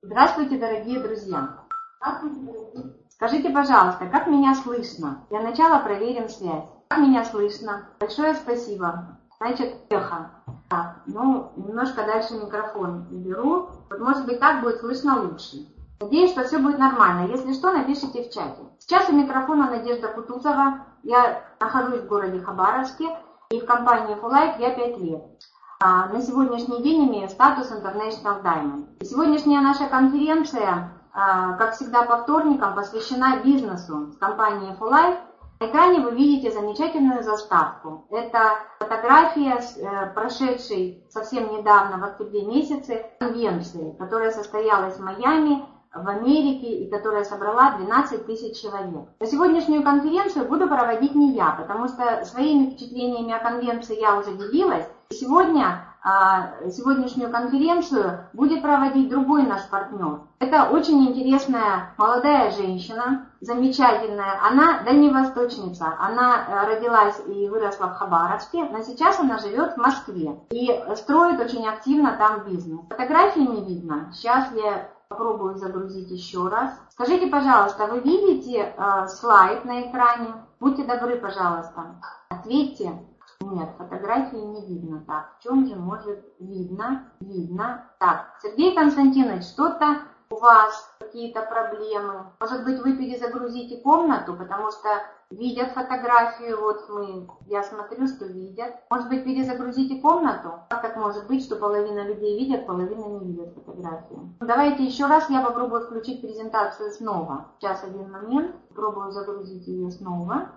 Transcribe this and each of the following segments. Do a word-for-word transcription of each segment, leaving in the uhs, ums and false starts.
Здравствуйте, дорогие друзья. Здравствуйте, дорогие. Скажите, пожалуйста, как меня слышно? Для начала проверим связь. Как меня слышно? Большое спасибо. Значит, эхо. Так, ну, немножко дальше микрофон уберу. Вот, может быть, так будет слышно лучше. Надеюсь, что все будет нормально. Если что, напишите в чате. Сейчас у микрофона Надежда Кутузова. Я нахожусь в городе Хабаровске. И в компании FullLife я пять лет. А на сегодняшний день имею статус International Diamond. И сегодняшняя наша конференция, как всегда по вторникам, посвящена бизнесу с компанией FullLife. На экране вы видите замечательную заставку. Это фотография, прошедшей совсем недавно, в октябре месяце, конвенции, которая состоялась в Майами, в Америке, и которая собрала двенадцать тысяч человек. На сегодняшнюю конференцию буду проводить не я, потому что своими впечатлениями о конвенции я уже делилась. Сегодня, сегодняшнюю конференцию будет проводить другой наш партнер. Это очень интересная молодая женщина, замечательная. Она дальневосточница. Она родилась и выросла в Хабаровске, но сейчас она живет в Москве и строит очень активно там бизнес. Фотографии не видно. Сейчас я попробую загрузить еще раз. Скажите, пожалуйста, вы видите э, слайд на экране? Будьте добры, пожалуйста. Ответьте. Нет, фотографии не видно. Так, в чем же может видно? Видно. Так, Сергей Константинович, что-то у вас какие-то проблемы? Может быть, вы перезагрузите комнату, потому что видят фотографию, вот мы, я смотрю, что видят. Может быть, перезагрузите комнату? Как так может быть, что половина людей видят, половина не видят фотографию? Давайте еще раз я попробую включить презентацию снова. Сейчас один момент. Попробую загрузить ее снова.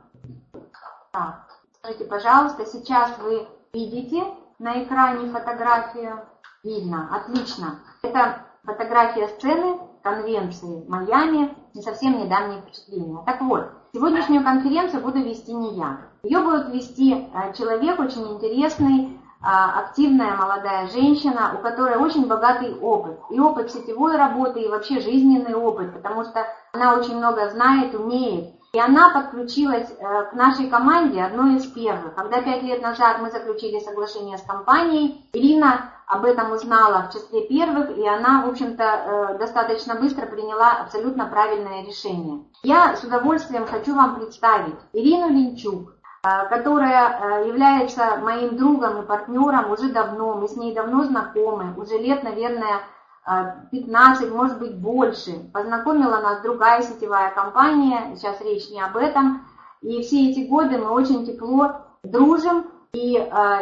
Так, скажите, пожалуйста, сейчас вы видите на экране фотографию? Видно, отлично. Это фотография сцены конвенции Майами, не совсем недавние впечатления. Так вот, сегодняшнюю конференцию буду вести не я. Ее будет вести человек очень интересный, активная молодая женщина, у которой очень богатый опыт. И опыт сетевой работы, и вообще жизненный опыт, потому что она очень много знает, умеет. И она подключилась к нашей команде одной из первых. Когда пять лет назад мы заключили соглашение с компанией, Ирина об этом узнала в числе первых, и она, в общем-то, достаточно быстро приняла абсолютно правильное решение. Я с удовольствием хочу вам представить Ирину Линчук, которая является моим другом и партнером уже давно. Мы с ней давно знакомы, уже лет, наверное, пятнадцать, может быть, больше. Познакомила нас другая сетевая компания, сейчас речь не об этом. И все эти годы мы очень тепло дружим, и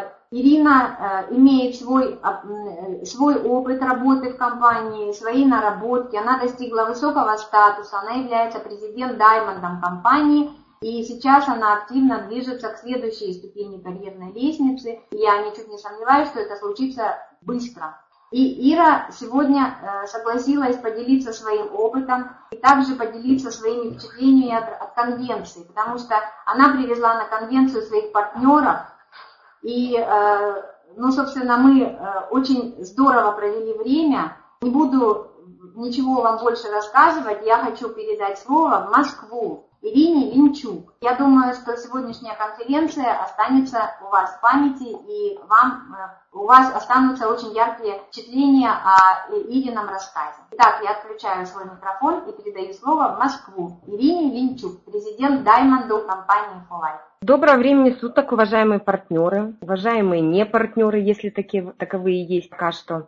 Ирина имеет свой, свой опыт работы в компании, свои наработки. Она достигла высокого статуса, она является президент-даймондом компании. И сейчас она активно движется к следующей ступени карьерной лестницы. И я ничуть не сомневаюсь, что это случится быстро. И Ира сегодня согласилась поделиться своим опытом и также поделиться своими впечатлениями от, от конвенции, потому что она привезла на конвенцию своих партнеров. И, ну, собственно, мы очень здорово провели время. Не буду ничего вам больше рассказывать, я хочу передать слово в Москву Ирине Линчук. Я думаю, что сегодняшняя конференция останется у вас в памяти, и вам, у вас останутся очень яркие впечатления о Ирином рассказе. Итак, я отключаю свой микрофон и передаю слово в Москву Ирине Линчук, президент Даймонду компании FullLife. Доброго времени суток, уважаемые партнеры, уважаемые не партнеры, если такие, таковые есть пока что.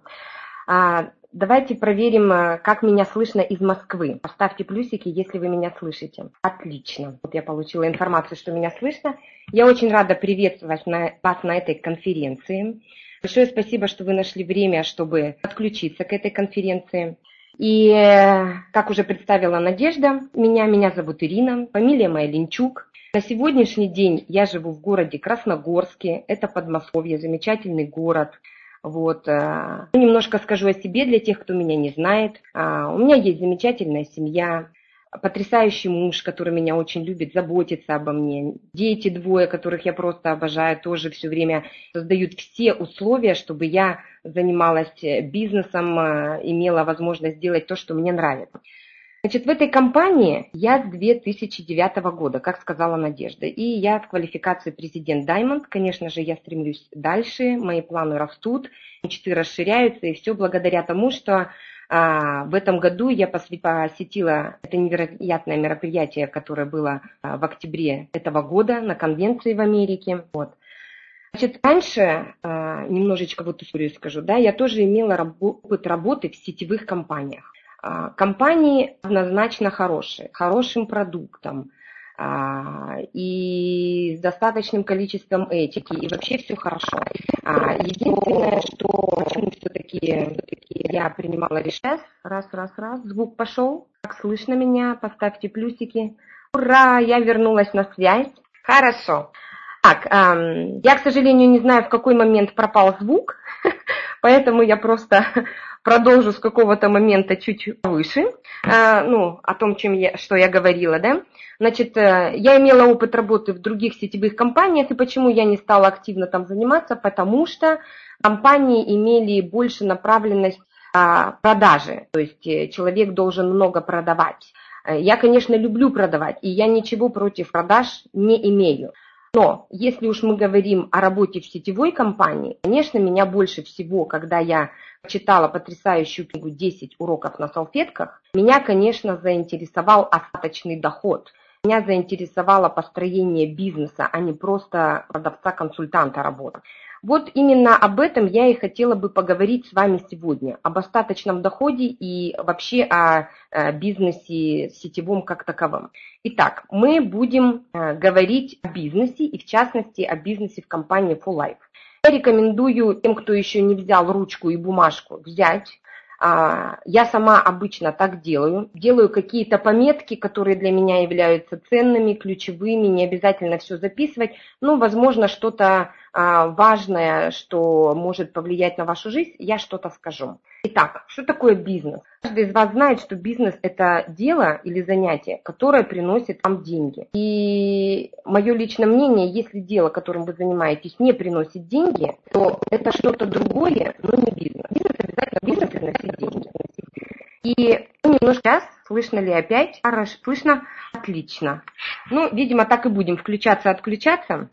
Давайте проверим, как меня слышно из Москвы. Поставьте плюсики, если вы меня слышите. Отлично. Вот я получила информацию, что меня слышно. Я очень рада приветствовать вас на этой конференции. Большое спасибо, что вы нашли время, чтобы подключиться к этой конференции. И, как уже представила Надежда, меня, меня зовут Ирина, фамилия моя Линчук. На сегодняшний день я живу в городе Красногорске, это Подмосковье, замечательный город. Вот. Немножко скажу о себе для тех, кто меня не знает. У меня есть замечательная семья, потрясающий муж, который меня очень любит, заботится обо мне. Дети двое, которых я просто обожаю, тоже все время создают все условия, чтобы я занималась бизнесом, имела возможность делать то, что мне нравится. Значит, в этой компании я с две тысячи девятого года, как сказала Надежда, и я в квалификации президент Diamond. Конечно же, я стремлюсь дальше, мои планы растут, мечты расширяются, и все благодаря тому, что В этом году я посетила это невероятное мероприятие, которое было в октябре этого года на конвенции в Америке. Вот. Значит, раньше, немножечко вот историю скажу, да, я тоже имела опыт работы в сетевых компаниях. Компании однозначно хорошие, хорошим продуктом и с достаточным количеством этики, и вообще все хорошо. Единственное, что почему все-таки я принимала решение, раз, раз, раз, звук пошел, как слышно меня, поставьте плюсики. Ура, я вернулась на связь. Хорошо. Так, я, к сожалению, не знаю, в какой момент пропал звук, поэтому я просто продолжу с какого-то момента чуть выше, ну, о том, чем я, что я говорила, да. Значит, я имела опыт работы в других сетевых компаниях, и почему я не стала активно там заниматься, потому что компании имели больше направленность продажи, то есть человек должен много продавать. Я, конечно, люблю продавать, и я ничего против продаж не имею. Но если уж мы говорим о работе в сетевой компании, конечно, меня больше всего, когда я читала потрясающую книгу «десять уроков на салфетках», меня, конечно, заинтересовал остаточный доход. Меня заинтересовало построение бизнеса, а не просто продавца-консультанта работы. Вот именно об этом я и хотела бы поговорить с вами сегодня, об остаточном доходе и вообще о бизнесе сетевом как таковом. Итак, мы будем говорить о бизнесе и в частности о бизнесе в компании фор лайф. Я рекомендую тем, кто еще не взял ручку и бумажку, взять. Я сама обычно так делаю. Делаю какие-то пометки, которые для меня являются ценными, ключевыми, не обязательно все записывать, но, возможно, что-то важное, что может повлиять на вашу жизнь, я что-то скажу. Итак, что такое бизнес? Каждый из вас знает, что бизнес – это дело или занятие, которое приносит вам деньги. И мое личное мнение, если дело, которым вы занимаетесь, не приносит деньги, то это что-то другое, но не бизнес. Бизнес обязательно бизнес приносит деньги. И ну, немножко сейчас, слышно ли опять? Хорошо, слышно? Отлично. Ну, видимо, так и будем включаться, отключаться.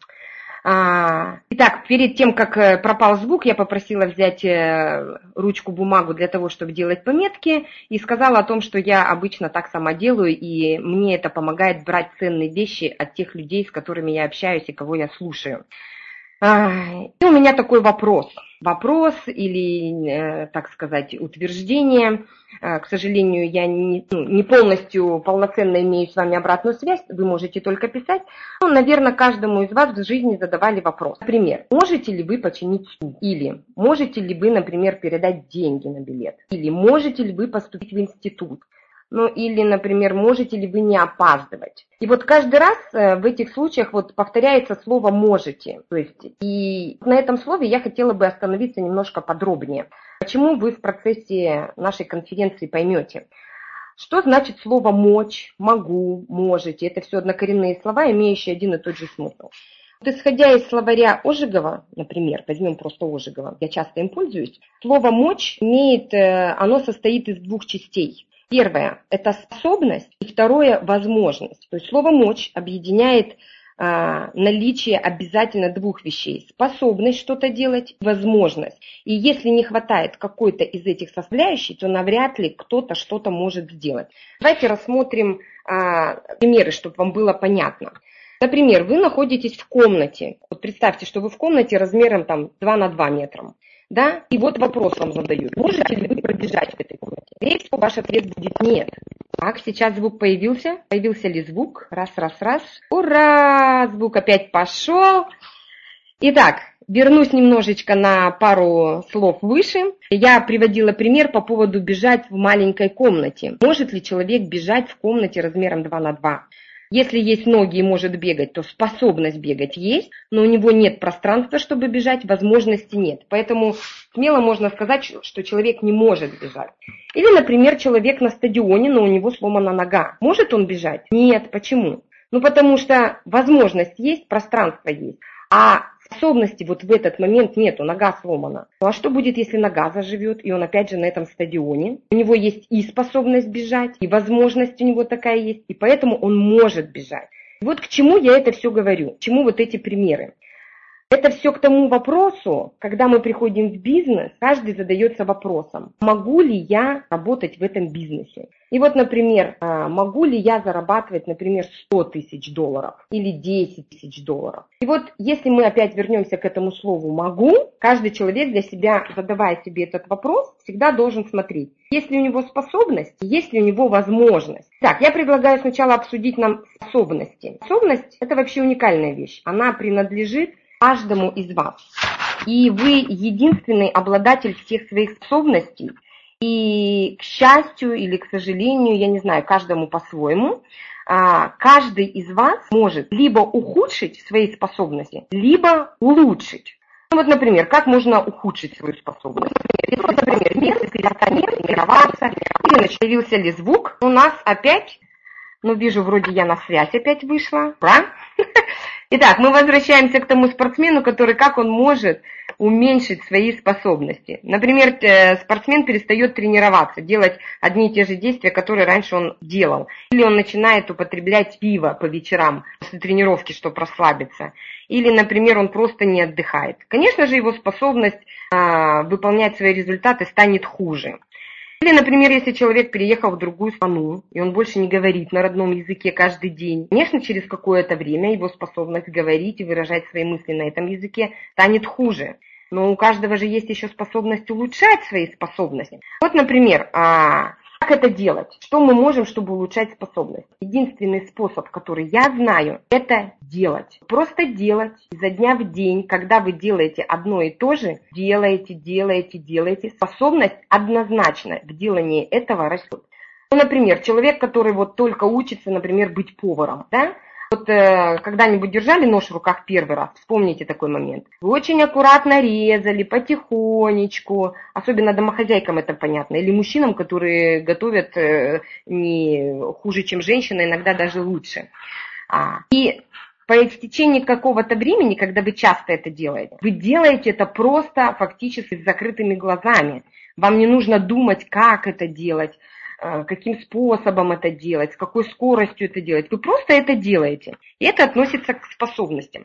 Итак, перед тем, как пропал звук, я попросила взять ручку, бумагу для того, чтобы делать пометки, и сказала о том, что я обычно так сама делаю, и мне это помогает брать ценные вещи от тех людей, с которыми я общаюсь и кого я слушаю. И у меня такой вопрос. Вопрос или, так сказать, утверждение. К сожалению, я не, ну, не полностью полноценно имею с вами обратную связь, вы можете только писать. Ну, наверное, каждому из вас в жизни задавали вопрос. Например, можете ли вы починить стул? Или можете ли вы, например, передать деньги на билет? Или можете ли вы поступить в институт? Ну, или, например, можете ли вы не опаздывать? И вот каждый раз в этих случаях вот повторяется слово «можете». То есть, и на этом слове я хотела бы остановиться немножко подробнее. Почему вы в процессе нашей конференции поймете, что значит слово «мочь», «могу», «можете». Это все однокоренные слова, имеющие один и тот же смысл. Вот исходя из словаря Ожегова, например, возьмем просто Ожегова, я часто им пользуюсь, слово «мочь» имеет, оно состоит из двух частей. Первое – это способность, и второе – возможность. То есть слово «мочь» объединяет а, наличие обязательно двух вещей. Способность что-то делать, возможность. И если не хватает какой-то из этих составляющих, то навряд ли кто-то что-то может сделать. Давайте рассмотрим а, примеры, чтобы вам было понятно. Например, вы находитесь в комнате. Вот представьте, что вы в комнате размером там, два на два метра. Да? И вот вопрос вам задают. Можете ли вы пробежать в этой комнате? Скорее всего, ваш ответ будет нет. Так, сейчас звук появился. Появился ли звук? Раз, раз, раз. Ура! Звук опять пошел. Итак, вернусь немножечко на пару слов выше. Я приводила пример по поводу бежать в маленькой комнате. Может ли человек бежать в комнате размером два на два? Если есть ноги и может бегать, то способность бегать есть, но у него нет пространства, чтобы бежать, возможности нет. Поэтому смело можно сказать, что человек не может бежать. Или, например, человек на стадионе, но у него сломана нога. Может он бежать? Нет. Почему? Ну, потому что возможность есть, пространство есть. А способности вот в этот момент нету, нога сломана. Ну а что будет, если нога заживет, и он опять же на этом стадионе? У него есть и способность бежать, и возможность у него такая есть, и поэтому он может бежать. Вот к чему я это все говорю, к чему вот эти примеры. Это все к тому вопросу, когда мы приходим в бизнес, каждый задается вопросом, могу ли я работать в этом бизнесе? И вот, например, могу ли я зарабатывать, например, сто тысяч долларов или десять тысяч долларов? И вот если мы опять вернемся к этому слову «могу», каждый человек для себя, задавая себе этот вопрос, всегда должен смотреть, есть ли у него способность, есть ли у него возможность. Так, я предлагаю сначала обсудить нам способности. Способность – это вообще уникальная вещь, она принадлежит каждому из вас. И вы единственный обладатель всех своих способностей. И, к счастью или к сожалению, я не знаю, каждому по-своему, каждый из вас может либо ухудшить свои способности, либо улучшить. Ну вот, например, как можно ухудшить свою способность? Вот, например, если перестанет тренироваться, или появился ли звук, у нас опять, ну вижу, вроде я на связь опять вышла, да? Итак, мы возвращаемся к тому спортсмену, который, как он может уменьшить свои способности. Например, спортсмен перестает тренироваться, делать одни и те же действия, которые раньше он делал. Или он начинает употреблять пиво по вечерам после тренировки, чтобы расслабиться. Или, например, он просто не отдыхает. Конечно же, его способность а, выполнять свои результаты станет хуже. Или, например, если человек переехал в другую страну, и он больше не говорит на родном языке каждый день, конечно, через какое-то время его способность говорить и выражать свои мысли на этом языке станет хуже. Но у каждого же есть еще способность улучшать свои способности. Вот, например, как это делать? Что мы можем, чтобы улучшать способность? Единственный способ, который я знаю, это делать. Просто делать изо дня в день, когда вы делаете одно и то же, делаете, делаете, делаете. Способность однозначно в делании этого растет. Ну, например, человек, который вот только учится, например, быть поваром, да? Вот э, когда-нибудь держали нож в руках первый раз, вспомните такой момент. Вы очень аккуратно резали, потихонечку, особенно домохозяйкам это понятно, или мужчинам, которые готовят э, не хуже, чем женщины, иногда даже лучше. А, и по истечении какого-то времени, когда вы часто это делаете, вы делаете это просто фактически с закрытыми глазами. Вам не нужно думать, как это делать, каким способом это делать, с какой скоростью это делать. Вы просто это делаете. И это относится к способностям.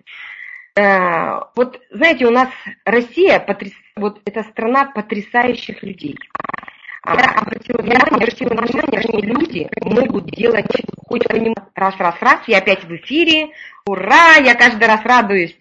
Вот, знаете, у нас Россия, потряс... вот это страна потрясающих людей. Я обратила внимание, обратила внимание, что люди могут делать хоть понимать раз, раз, раз, я опять в эфире, ура, я каждый раз радуюсь,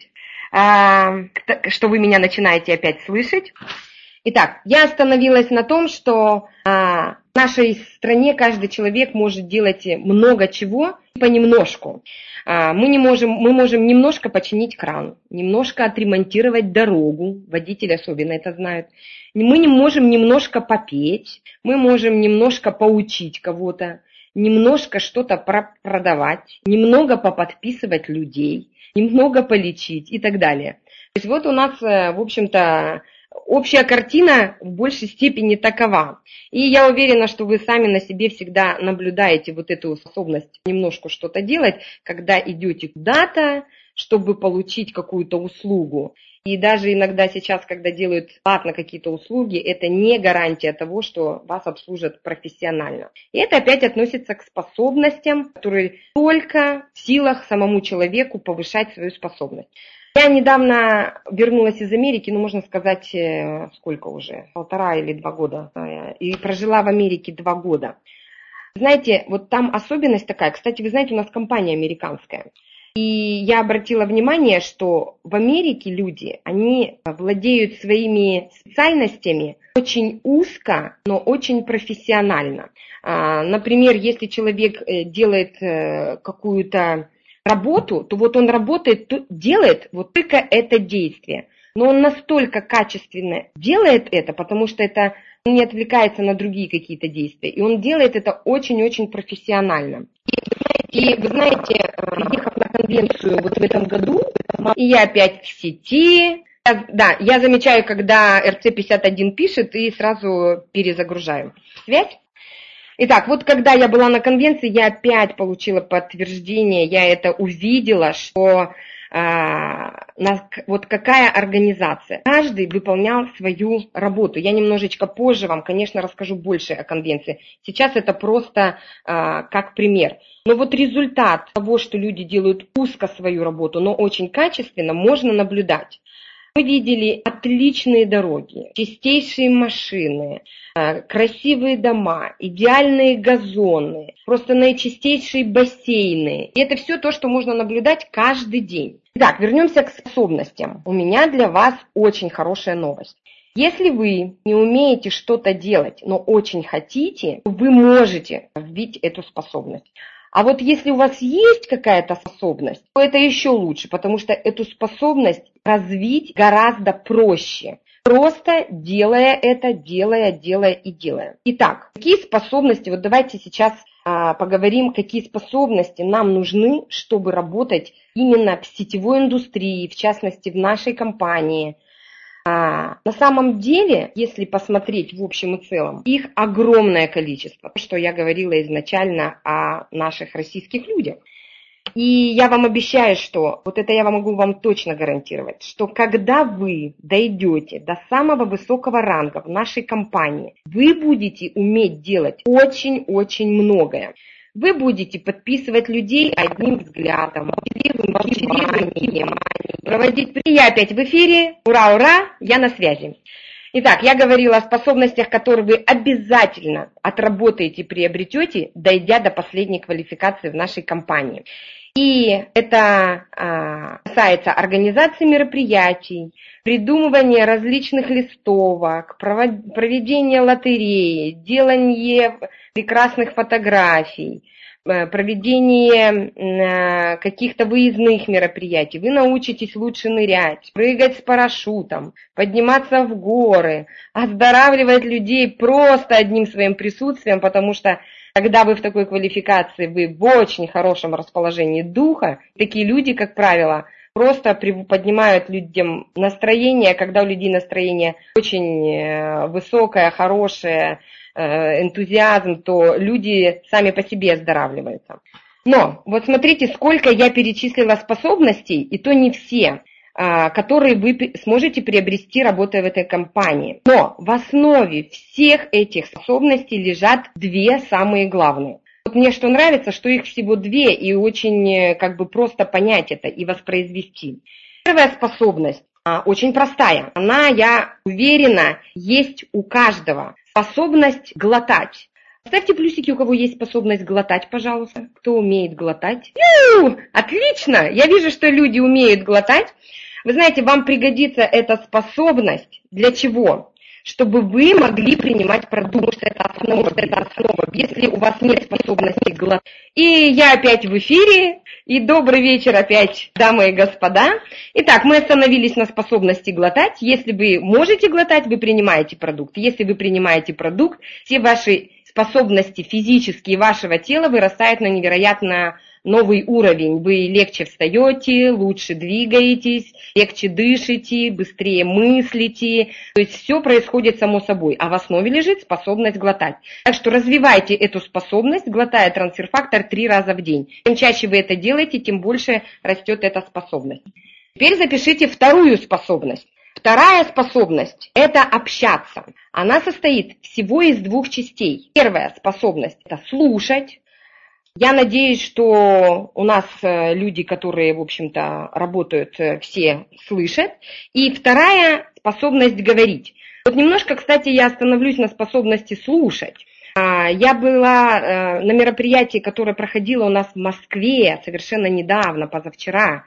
что вы меня начинаете опять слышать. Итак, я остановилась на том, что а, в нашей стране каждый человек может делать много чего понемножку. А, мы, не можем, мы можем немножко починить кран, немножко отремонтировать дорогу, водители особенно это знают. Мы не можем немножко попеть, мы можем немножко поучить кого-то, немножко что-то продавать, немного поподписывать людей, немного полечить и так далее. То есть вот у нас, в общем-то, общая картина в большей степени такова. И я уверена, что вы сами на себе всегда наблюдаете вот эту способность немножко что-то делать, когда идете куда-то, чтобы получить какую-то услугу. И даже иногда сейчас, когда делают платно какие-то услуги, это не гарантия того, что вас обслужат профессионально. И это опять относится к способностям, которые только в силах самому человеку повышать свою способность. Я недавно вернулась из Америки, ну, можно сказать, сколько уже, полтора или два года, и прожила в Америке два года. Знаете, вот там особенность такая, кстати, вы знаете, у нас компания американская, и я обратила внимание, что в Америке люди, они владеют своими специальностями очень узко, но очень профессионально. Например, если человек делает какую-то работу, то вот он работает, делает вот только это действие. Но он настолько качественно делает это, потому что это не отвлекается на другие какие-то действия. И он делает это очень-очень профессионально. И вы знаете, приехав на конвенцию вот в этом году, и я опять в сети. Да, я замечаю, когда эр цэ пятьдесят один пишет, и сразу перезагружаю связь. Итак, вот когда я была на конвенции, я опять получила подтверждение, я это увидела, что вот какая организация. Каждый выполнял свою работу. Я немножечко позже вам, конечно, расскажу больше о конвенции. Сейчас это просто как пример. Но вот результат того, что люди делают узко свою работу, но очень качественно, можно наблюдать. Мы видели отличные дороги, чистейшие машины, красивые дома, идеальные газоны, просто наичистейшие бассейны. И это все то, что можно наблюдать каждый день. Итак, вернемся к способностям. У меня для вас очень хорошая новость. Если вы не умеете что-то делать, но очень хотите, вы можете развить эту способность. А вот если у вас есть какая-то способность, то это еще лучше, потому что эту способность развить гораздо проще. Просто делая это, делая, делая и делая. Итак, какие способности, вот давайте сейчас а, поговорим, какие способности нам нужны, чтобы работать именно в сетевой индустрии, в частности в нашей компании. А, на самом деле, если посмотреть в общем и целом, их огромное количество, что я говорила изначально о наших российских людях. И я вам обещаю, что, вот это я могу вам точно гарантировать, что когда вы дойдете до самого высокого ранга в нашей компании, вы будете уметь делать очень-очень многое. Вы будете подписывать людей одним взглядом, вниманием, проводить... Я опять в эфире, ура, ура, я на связи. Итак, я говорила о способностях, которые вы обязательно отработаете, приобретете, дойдя до последней квалификации в нашей компании. И это а, касается организации мероприятий, придумывания различных листовок, проведения лотереи, делания прекрасных фотографий, проведение каких-то выездных мероприятий. Вы научитесь лучше нырять, прыгать с парашютом, подниматься в горы, оздоравливать людей просто одним своим присутствием, потому что когда вы в такой квалификации, вы в очень хорошем расположении духа, такие люди, как правило, просто поднимают людям настроение, когда у людей настроение очень высокое, хорошее, энтузиазм, то люди сами по себе оздоравливаются. Но вот смотрите, сколько я перечислила способностей, и то не все, которые вы сможете приобрести, работая в этой компании. Но в основе всех этих способностей лежат две самые главные. Вот мне что нравится, что их всего две, и очень как бы просто понять это и воспроизвести. Первая способность очень простая. Она, я уверена, есть у каждого. Способность глотать. Ставьте плюсики, у кого есть способность глотать, пожалуйста. Кто умеет глотать? Ю, отлично! Я вижу, что люди умеют глотать. Вы знаете, вам пригодится эта способность для чего? Чтобы вы могли принимать продукт. Это основа, это основа. Если у вас нет способности глотать. И я опять в эфире. И добрый вечер опять, дамы и господа. Итак, мы остановились на способности глотать. Если вы можете глотать, вы принимаете продукт. Если вы принимаете продукт, все ваши способности физические вашего тела вырастают на невероятно новый уровень. Вы легче встаете, лучше двигаетесь, легче дышите, быстрее мыслите. То есть все происходит само собой, а в основе лежит способность глотать. Так что развивайте эту способность, глотая трансфер-фактор три раза в день. Чем чаще вы это делаете, тем больше растет эта способность. Теперь запишите вторую способность. Вторая способность – это общаться. Она состоит всего из двух частей. Первая способность – это слушать. Я надеюсь, что у нас люди, которые, в общем-то, работают, все слышат. И вторая способность говорить. Вот немножко, кстати, я остановлюсь на способности слушать. Я была на мероприятии, которое проходило у нас в Москве совершенно недавно, позавчера.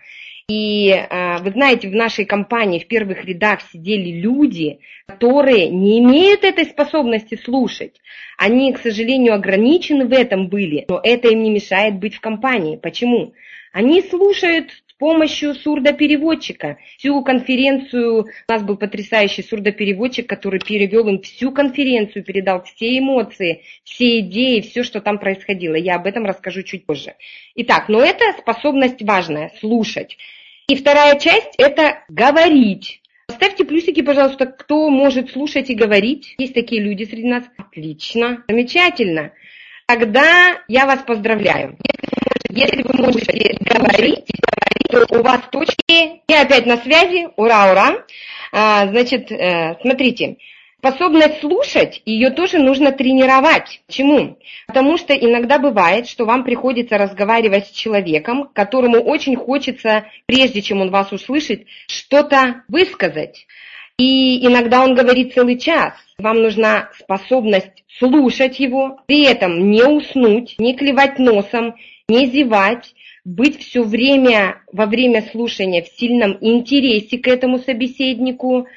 И вы знаете, в нашей компании в первых рядах сидели люди, которые не имеют этой способности слушать. Они, к сожалению, ограничены в этом были, но это им не мешает быть в компании. Почему? Они слушают с помощью сурдопереводчика. Всю конференцию, у нас был потрясающий сурдопереводчик, который перевел им всю конференцию, передал все эмоции, все идеи, все, что там происходило. Я об этом расскажу чуть позже. Итак, но это способность важная, слушать. И вторая часть – это говорить. Поставьте плюсики, пожалуйста, кто может слушать и говорить. Есть такие люди среди нас. Отлично, замечательно. Тогда я вас поздравляю. Если вы можете говорить, то у вас точки. Я опять на связи. Ура, ура. А, значит, э, смотрите. Способность слушать, ее тоже нужно тренировать. Почему? Потому что иногда бывает, что вам приходится разговаривать с человеком, которому очень хочется, прежде чем он вас услышит, что-то высказать. И иногда он говорит целый час. Вам нужна способность слушать его, при этом не уснуть, не клевать носом, не зевать, быть все время во время слушания в сильном интересе к этому собеседнику,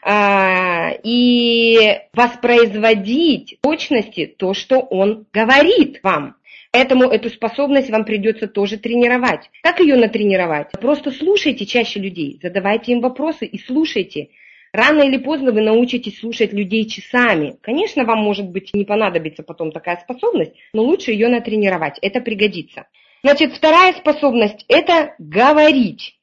и воспроизводить в точности то, что он говорит вам. Поэтому эту способность вам придется тоже тренировать. Как ее натренировать? Просто слушайте чаще людей, задавайте им вопросы и слушайте. Рано или поздно вы научитесь слушать людей часами. Конечно, вам, может быть, не понадобится потом такая способность, но лучше ее натренировать, это пригодится. Значит, вторая способность – это говорить.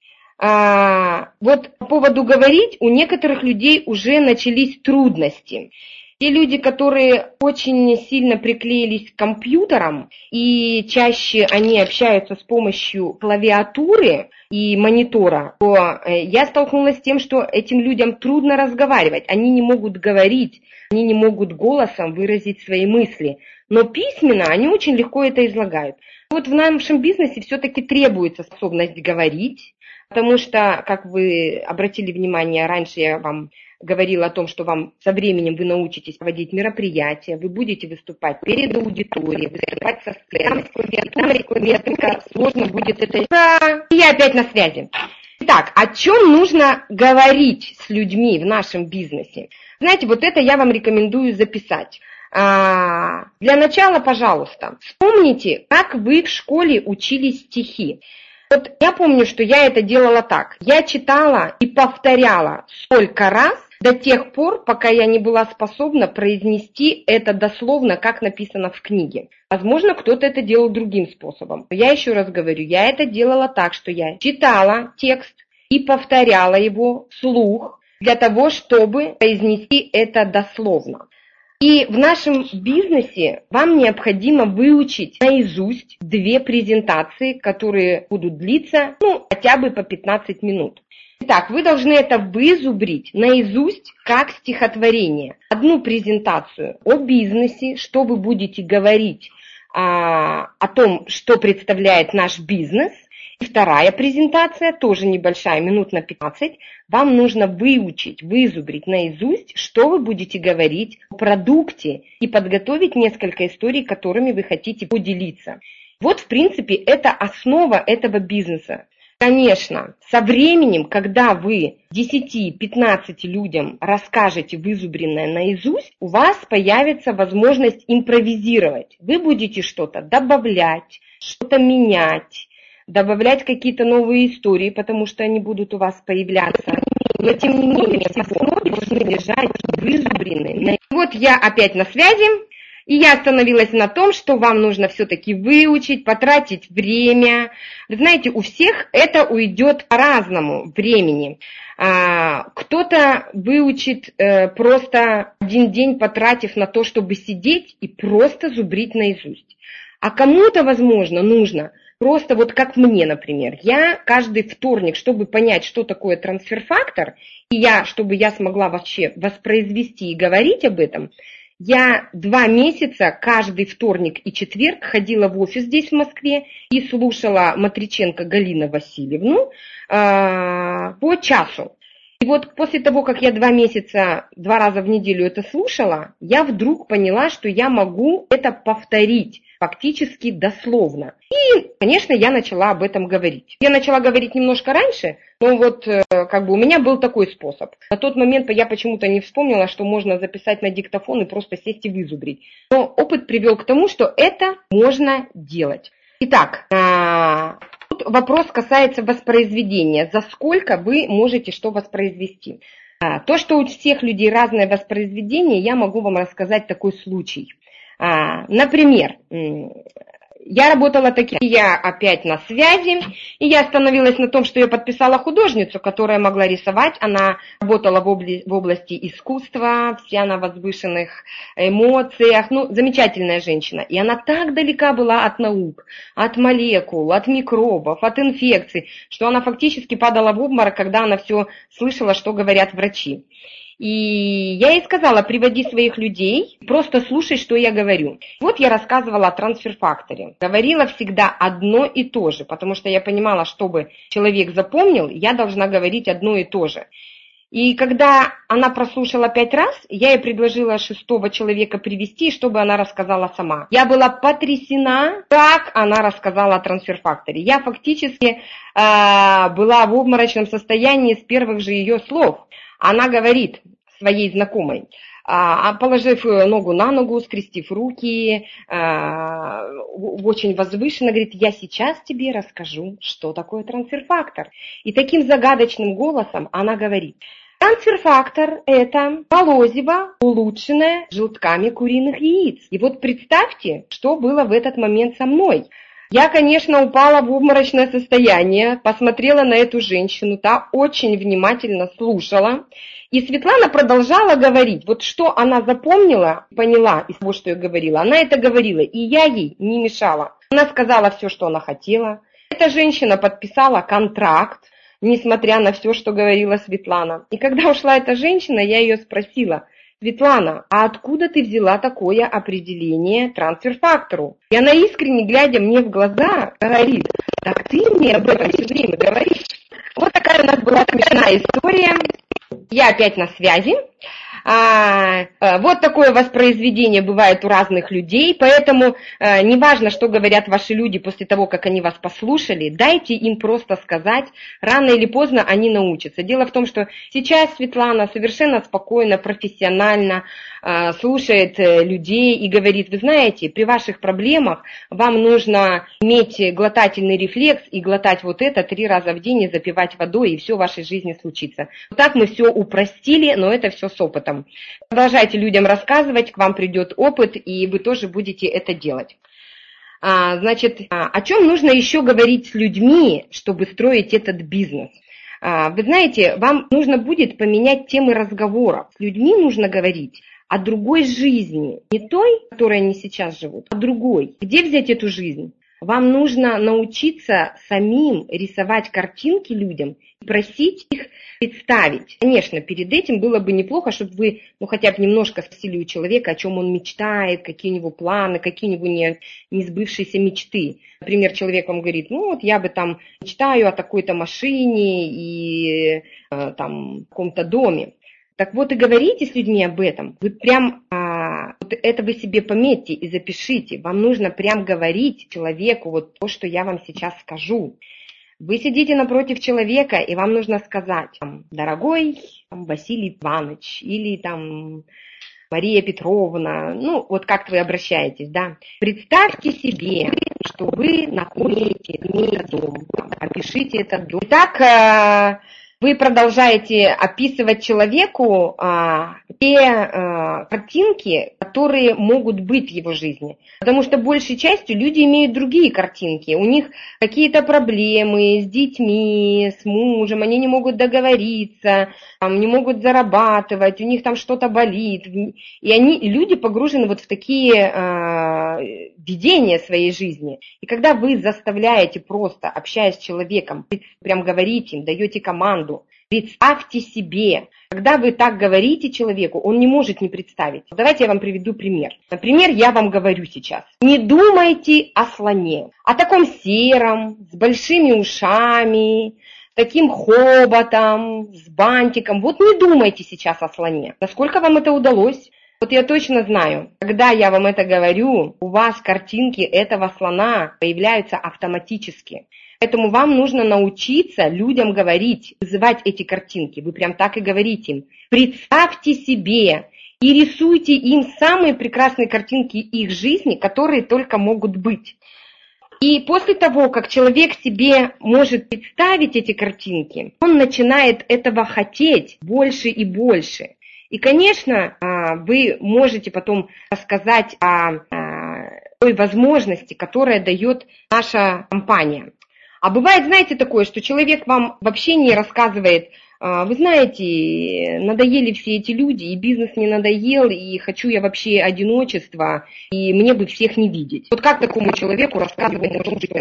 А, вот по поводу говорить у некоторых людей уже начались трудности. Те люди, которые очень сильно приклеились к компьютерам и чаще они общаются с помощью клавиатуры и монитора, то я столкнулась с тем, что этим людям трудно разговаривать. Они не могут говорить, они не могут голосом выразить свои мысли. Но письменно они очень легко это излагают. Вот в нашем бизнесе все-таки требуется способность говорить, потому что, как вы обратили внимание, раньше я вам говорила о том, что вам со временем вы научитесь проводить мероприятия, вы будете выступать перед аудиторией, выступать со сцены, и там несколько сложно будет это. Да, я опять на связи. Итак, о чем нужно говорить с людьми в нашем бизнесе? Знаете, вот это я вам рекомендую записать. А, для начала, пожалуйста, вспомните, как вы в школе учили стихи. Вот я помню, что я это делала так. Я читала и повторяла столько раз до тех пор, пока я не была способна произнести это дословно, как написано в книге. Возможно, кто-то это делал другим способом. Но я еще раз говорю, я это делала так, что я читала текст и повторяла его вслух для того, чтобы произнести это дословно. И в нашем бизнесе вам необходимо выучить наизусть две презентации, которые будут длиться, ну, хотя бы по пятнадцать минут. Итак, вы должны это вызубрить наизусть как стихотворение. Одну презентацию о бизнесе, что вы будете говорить а, о том, что представляет наш бизнес. И вторая презентация, тоже небольшая, минут на пятнадцать, вам нужно выучить, вызубрить наизусть, что вы будете говорить о продукте и подготовить несколько историй, которыми вы хотите поделиться. Вот, в принципе, это основа этого бизнеса. Конечно, со временем, когда вы десяти-пятнадцати людям расскажете вызубренное наизусть, у вас появится возможность импровизировать. Вы будете что-то добавлять, что-то менять, добавлять какие-то новые истории, потому что они будут у вас появляться. Но тем не менее, в основе должны лежать вызубренные. Вот я опять на связи, и я остановилась на том, что вам нужно все-таки выучить, потратить время. Вы знаете, у всех это уйдет по-разному времени. Кто-то выучит просто один день, потратив на то, чтобы сидеть и просто зубрить наизусть. А кому-то, возможно, нужно просто вот как мне, например. Я каждый вторник, чтобы понять, что такое трансфер-фактор, и я, чтобы я смогла вообще воспроизвести и говорить об этом, я два месяца каждый вторник и четверг ходила в офис здесь в Москве и слушала Матриченко Галину Васильевну э, по часу. И вот после того, как я два месяца, два раза в неделю это слушала, я вдруг поняла, что я могу это повторить фактически дословно. И, конечно, я начала об этом говорить. Я начала говорить немножко раньше, но вот как бы у меня был такой способ. На тот момент я почему-то не вспомнила, что можно записать на диктофон и просто сесть и вызубрить. Но опыт привел к тому, что это можно делать. Итак, тут вопрос касается воспроизведения. За сколько вы можете что воспроизвести? То, что у всех людей разное воспроизведение, я могу вам рассказать такой случай. Например, Я работала таким, я опять на связи, и я остановилась на том, что я подписала художницу, которая могла рисовать. Она работала в, обли- в области искусства, вся на возвышенных эмоциях. Ну, замечательная женщина. И она так далека была от наук, от молекул, от микробов, от инфекций, что она фактически падала в обморок, когда она все слышала, что говорят врачи. И я ей сказала, приводи своих людей, просто слушай, что я говорю. Вот я рассказывала о трансфер-факторе. Говорила всегда одно и то же, потому что я понимала, чтобы человек запомнил, я должна говорить одно и то же. И когда она прослушала пять раз, я ей предложила шестого человека привести, чтобы она рассказала сама. Я была потрясена, как она рассказала о трансфер-факторе. Я фактически э, была в обморочном состоянии с первых же ее слов. Она говорит своей знакомой, положив ногу на ногу, скрестив руки, очень возвышенно, говорит, я сейчас тебе расскажу, что такое трансфер-фактор. И таким загадочным голосом она говорит, трансфер-фактор – это молозиво, улучшенное желтками куриных яиц. И вот представьте, что было в этот момент со мной. Я, конечно, упала в обморочное состояние, посмотрела на эту женщину, та очень внимательно слушала. И Светлана продолжала говорить, вот что она запомнила, поняла из того, что я говорила, она это говорила, и я ей не мешала. Она сказала все, что она хотела. Эта женщина подписала контракт, несмотря на все, что говорила Светлана. И когда ушла эта женщина, я ее спросила, Светлана, а откуда ты взяла такое определение трансфер-фактору? И она искренне, глядя мне в глаза, говорит, так ты мне об этом все время говоришь. Вот такая у нас была смешная история. Я опять на связи. А, вот такое воспроизведение бывает у разных людей, поэтому а, неважно, что говорят ваши люди после того, как они вас послушали, дайте им просто сказать, рано или поздно они научатся. Дело в том, что сейчас Светлана совершенно спокойно, профессионально а, слушает людей и говорит, вы знаете, при ваших проблемах вам нужно иметь глотательный рефлекс и глотать вот это три раза в день и запивать водой, и все в вашей жизни случится. Вот так мы все упростили, но это все с опытом. Продолжайте людям рассказывать, к вам придет опыт, и вы тоже будете это делать. А, значит, о чем нужно еще говорить с людьми, чтобы строить этот бизнес? А, вы знаете, вам нужно будет поменять темы разговоров. С людьми нужно говорить о другой жизни. Не той, в которой они сейчас живут, а другой. Где взять эту жизнь? Вам нужно научиться самим рисовать картинки людям и просить их представить. Конечно, перед этим было бы неплохо, чтобы вы ну, хотя бы немножко спросили у человека, о чем он мечтает, какие у него планы, какие у него не, не сбывшиеся мечты. Например, человек вам говорит, ну вот я бы там мечтаю о такой-то машине и э, там каком-то доме. Так вот и говорите с людьми об этом. Вы прям а, вот это вы себе пометьте и запишите. Вам нужно прям говорить человеку вот то, что я вам сейчас скажу. Вы сидите напротив человека, и вам нужно сказать, там, дорогой там, Василий Иванович или там Мария Петровна, ну вот как вы обращаетесь, да. Представьте себе, что вы находите дом, там, опишите этот дом. Итак, вы продолжаете описывать человеку а, те а, картинки, которые могут быть в его жизни. Потому что большей частью люди имеют другие картинки. У них какие-то проблемы с детьми, с мужем, они не могут договориться, там, не могут зарабатывать, у них там что-то болит. И они, и люди погружены вот в такие а, видения своей жизни. И когда вы заставляете просто, общаясь с человеком, прям говорите им, даете команду, представьте себе, когда вы так говорите человеку, он не может не представить. Давайте я вам приведу пример. Например, я вам говорю сейчас, не думайте о слоне, о таком сером, с большими ушами, таким хоботом, с бантиком. Вот не думайте сейчас о слоне. Насколько вам это удалось? Вот я точно знаю, когда я вам это говорю, у вас картинки этого слона появляются автоматически. Поэтому вам нужно научиться людям говорить, вызывать эти картинки. Вы прям так и говорите им. Представьте себе и рисуйте им самые прекрасные картинки их жизни, которые только могут быть. И после того, как человек себе может представить эти картинки, он начинает этого хотеть больше и больше. И, конечно, вы можете потом рассказать о той возможности, которая дает наша компания. А бывает, знаете, такое, что человек вам в общении рассказывает: вы знаете, надоели все эти люди, и бизнес не надоел, и хочу я вообще одиночество, и мне бы всех не видеть. Вот как такому человеку рассказывать, может быть,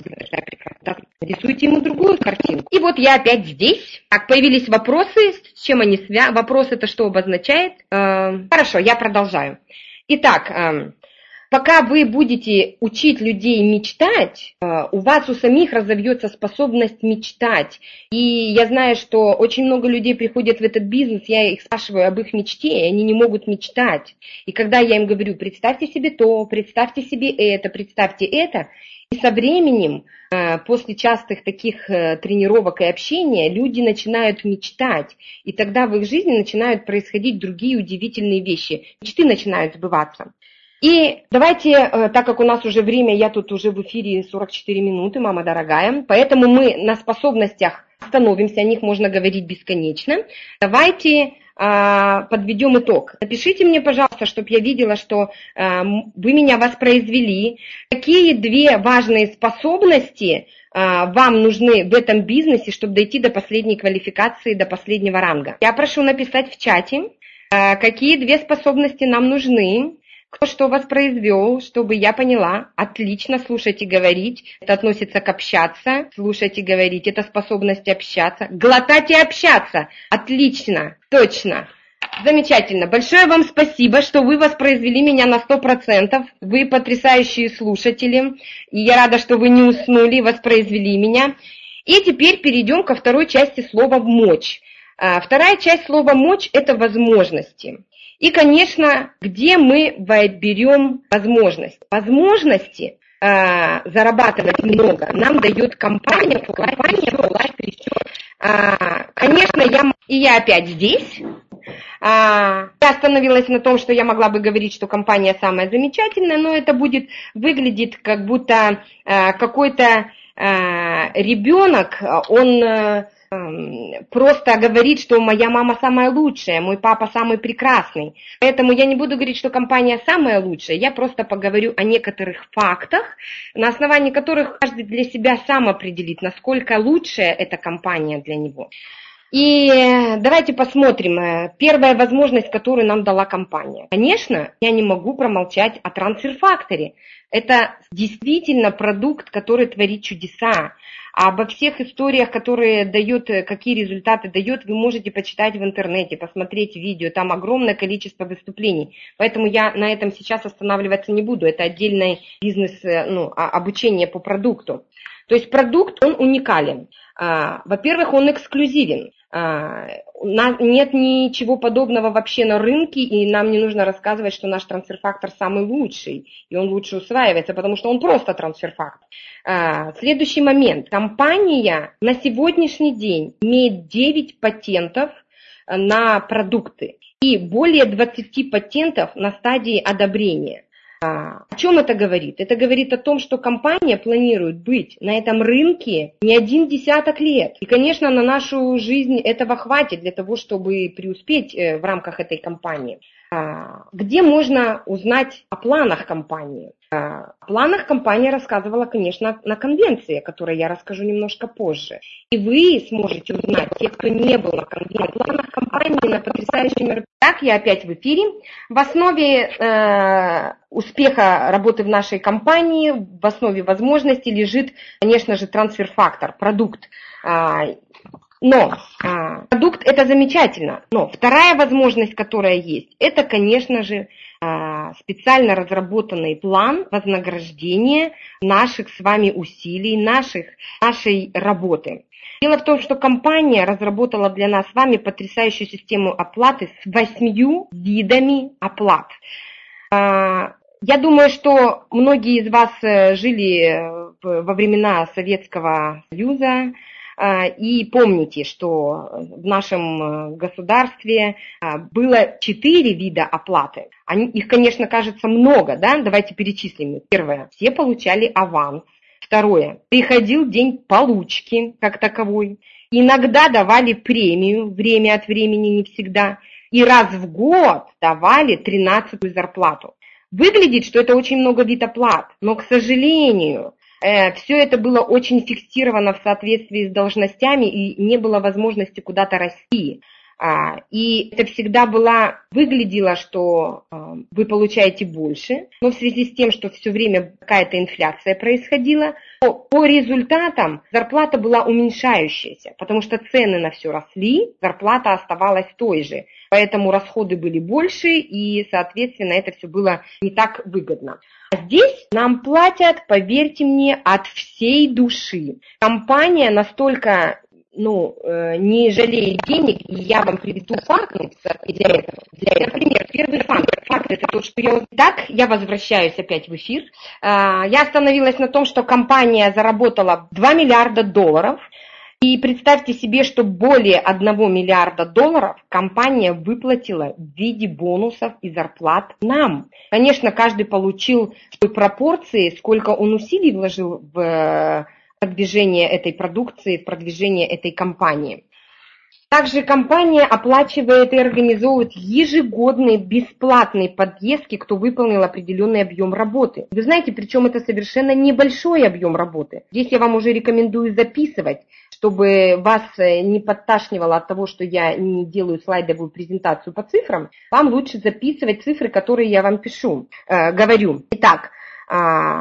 рисуйте ему другую картинку. И вот я опять здесь. Так, появились вопросы, с чем они связаны? Вопрос это что обозначает? Хорошо, я продолжаю. Итак, пока вы будете учить людей мечтать, у вас у самих разовьется способность мечтать. И я знаю, что очень много людей приходят в этот бизнес, я их спрашиваю об их мечте, и они не могут мечтать. И когда я им говорю: представьте себе то, представьте себе это, представьте это, и со временем, после частых таких тренировок и общения, люди начинают мечтать. И тогда в их жизни начинают происходить другие удивительные вещи. Мечты начинают сбываться. И давайте, так как у нас уже время, я тут уже в эфире сорок четыре минуты, мама дорогая, поэтому мы на способностях остановимся, о них можно говорить бесконечно. Давайте а, подведем итог. Напишите мне, пожалуйста, чтобы я видела, что а, вы меня воспроизвели. Какие две важные способности а, вам нужны в этом бизнесе, чтобы дойти до последней квалификации, до последнего ранга? Я прошу написать в чате, а, какие две способности нам нужны. Кто что воспроизвел, чтобы я поняла. Отлично, слушать и говорить. Это относится к общаться. Слушать и говорить. Это способность общаться. Глотать и общаться. Отлично, точно. Замечательно. Большое вам спасибо, что вы воспроизвели меня на сто процентов. Вы потрясающие слушатели. И я рада, что вы не уснули и воспроизвели меня. И теперь перейдем ко второй части слова «мочь». Вторая часть слова «мочь» – это возможности. И, конечно, где мы берем возможность? Возможности э, зарабатывать много нам дает компания, компания э, конечно, я, и я опять здесь. Я остановилась на том, что я могла бы говорить, что компания самая замечательная, но это будет выглядеть, как будто э, какой-то э, ребенок, он... Э, просто говорит, что моя мама самая лучшая, мой папа самый прекрасный. Поэтому я не буду говорить, что компания самая лучшая, я просто поговорю о некоторых фактах, на основании которых каждый для себя сам определит, насколько лучшая эта компания для него. И давайте посмотрим. Первая возможность, которую нам дала компания. Конечно, я не могу промолчать о трансфер-факторе. Это действительно продукт, который творит чудеса. А обо всех историях, которые дает, какие результаты дает, вы можете почитать в интернете, посмотреть видео. Там огромное количество выступлений. Поэтому я на этом сейчас останавливаться не буду. Это отдельный бизнес, ну, обучение по продукту. То есть продукт, он уникален. Во-первых, он эксклюзивен. Нет ничего подобного вообще на рынке, и нам не нужно рассказывать, что наш трансфер-фактор самый лучший, и он лучше усваивается, потому что он просто трансфер-фактор. Следующий момент. Компания на сегодняшний день имеет девять патентов на продукты и более двадцати патентов на стадии одобрения. О чем это говорит? Это говорит о том, что компания планирует быть на этом рынке не один десяток лет. И, конечно, на нашу жизнь этого хватит для того, чтобы преуспеть в рамках этой компании. Где можно узнать о планах компании? О планах компания рассказывала, конечно, на конвенции, о которой я расскажу немножко позже. И вы сможете узнать, те, кто не был на конвенции, о планах компании на потрясающем мероприятии. Так, я опять в эфире. В основе э, успеха работы в нашей компании, в основе возможностей лежит, конечно же, трансфер-фактор, продукт. Но а, продукт это замечательно, но вторая возможность, которая есть, это, конечно же, а, специально разработанный план вознаграждения наших с вами усилий, наших, нашей работы. Дело в том, что компания разработала для нас с вами потрясающую систему оплаты с восьмью видами оплат. А, я думаю, что многие из вас жили во времена Советского Союза, и помните, что в нашем государстве было четыре вида оплаты. Они, их, конечно, кажется много, да? Давайте перечислим. Первое. Все получали аванс. Второе. Приходил день получки как таковой. Иногда давали премию, время от времени, не всегда. И раз в год давали тринадцатую зарплату. Выглядит, что это очень много вид оплат, но, к сожалению, э, все это было очень фиксировано в соответствии с должностями и не было возможности куда-то расти. А, и это всегда было, выглядело, что а, вы получаете больше, но в связи с тем, что все время какая-то инфляция происходила, то по результатам зарплата была уменьшающаяся, потому что цены на все росли, зарплата оставалась той же. Поэтому расходы были больше, и, соответственно, это все было не так выгодно. А здесь нам платят, поверьте мне, от всей души. Компания настолько... ну, не жалеет денег, и я вам приведу факты для этого. Для, например, первый факт, факт это то, что я... Так, я возвращаюсь опять в эфир. Я остановилась на том, что компания заработала два миллиарда долларов, и представьте себе, что более одного миллиарда долларов компания выплатила в виде бонусов и зарплат нам. Конечно, каждый получил в той пропорции, сколько он усилий вложил в... продвижение этой продукции, продвижение этой компании. Также компания оплачивает и организовывает ежегодные бесплатные поездки, кто выполнил определенный объем работы. Вы знаете, причем это совершенно небольшой объем работы. Здесь я вам уже рекомендую записывать, чтобы вас не подташнивало от того, что я не делаю слайдовую презентацию по цифрам. Вам лучше записывать цифры, которые я вам пишу, э, говорю. Итак, э,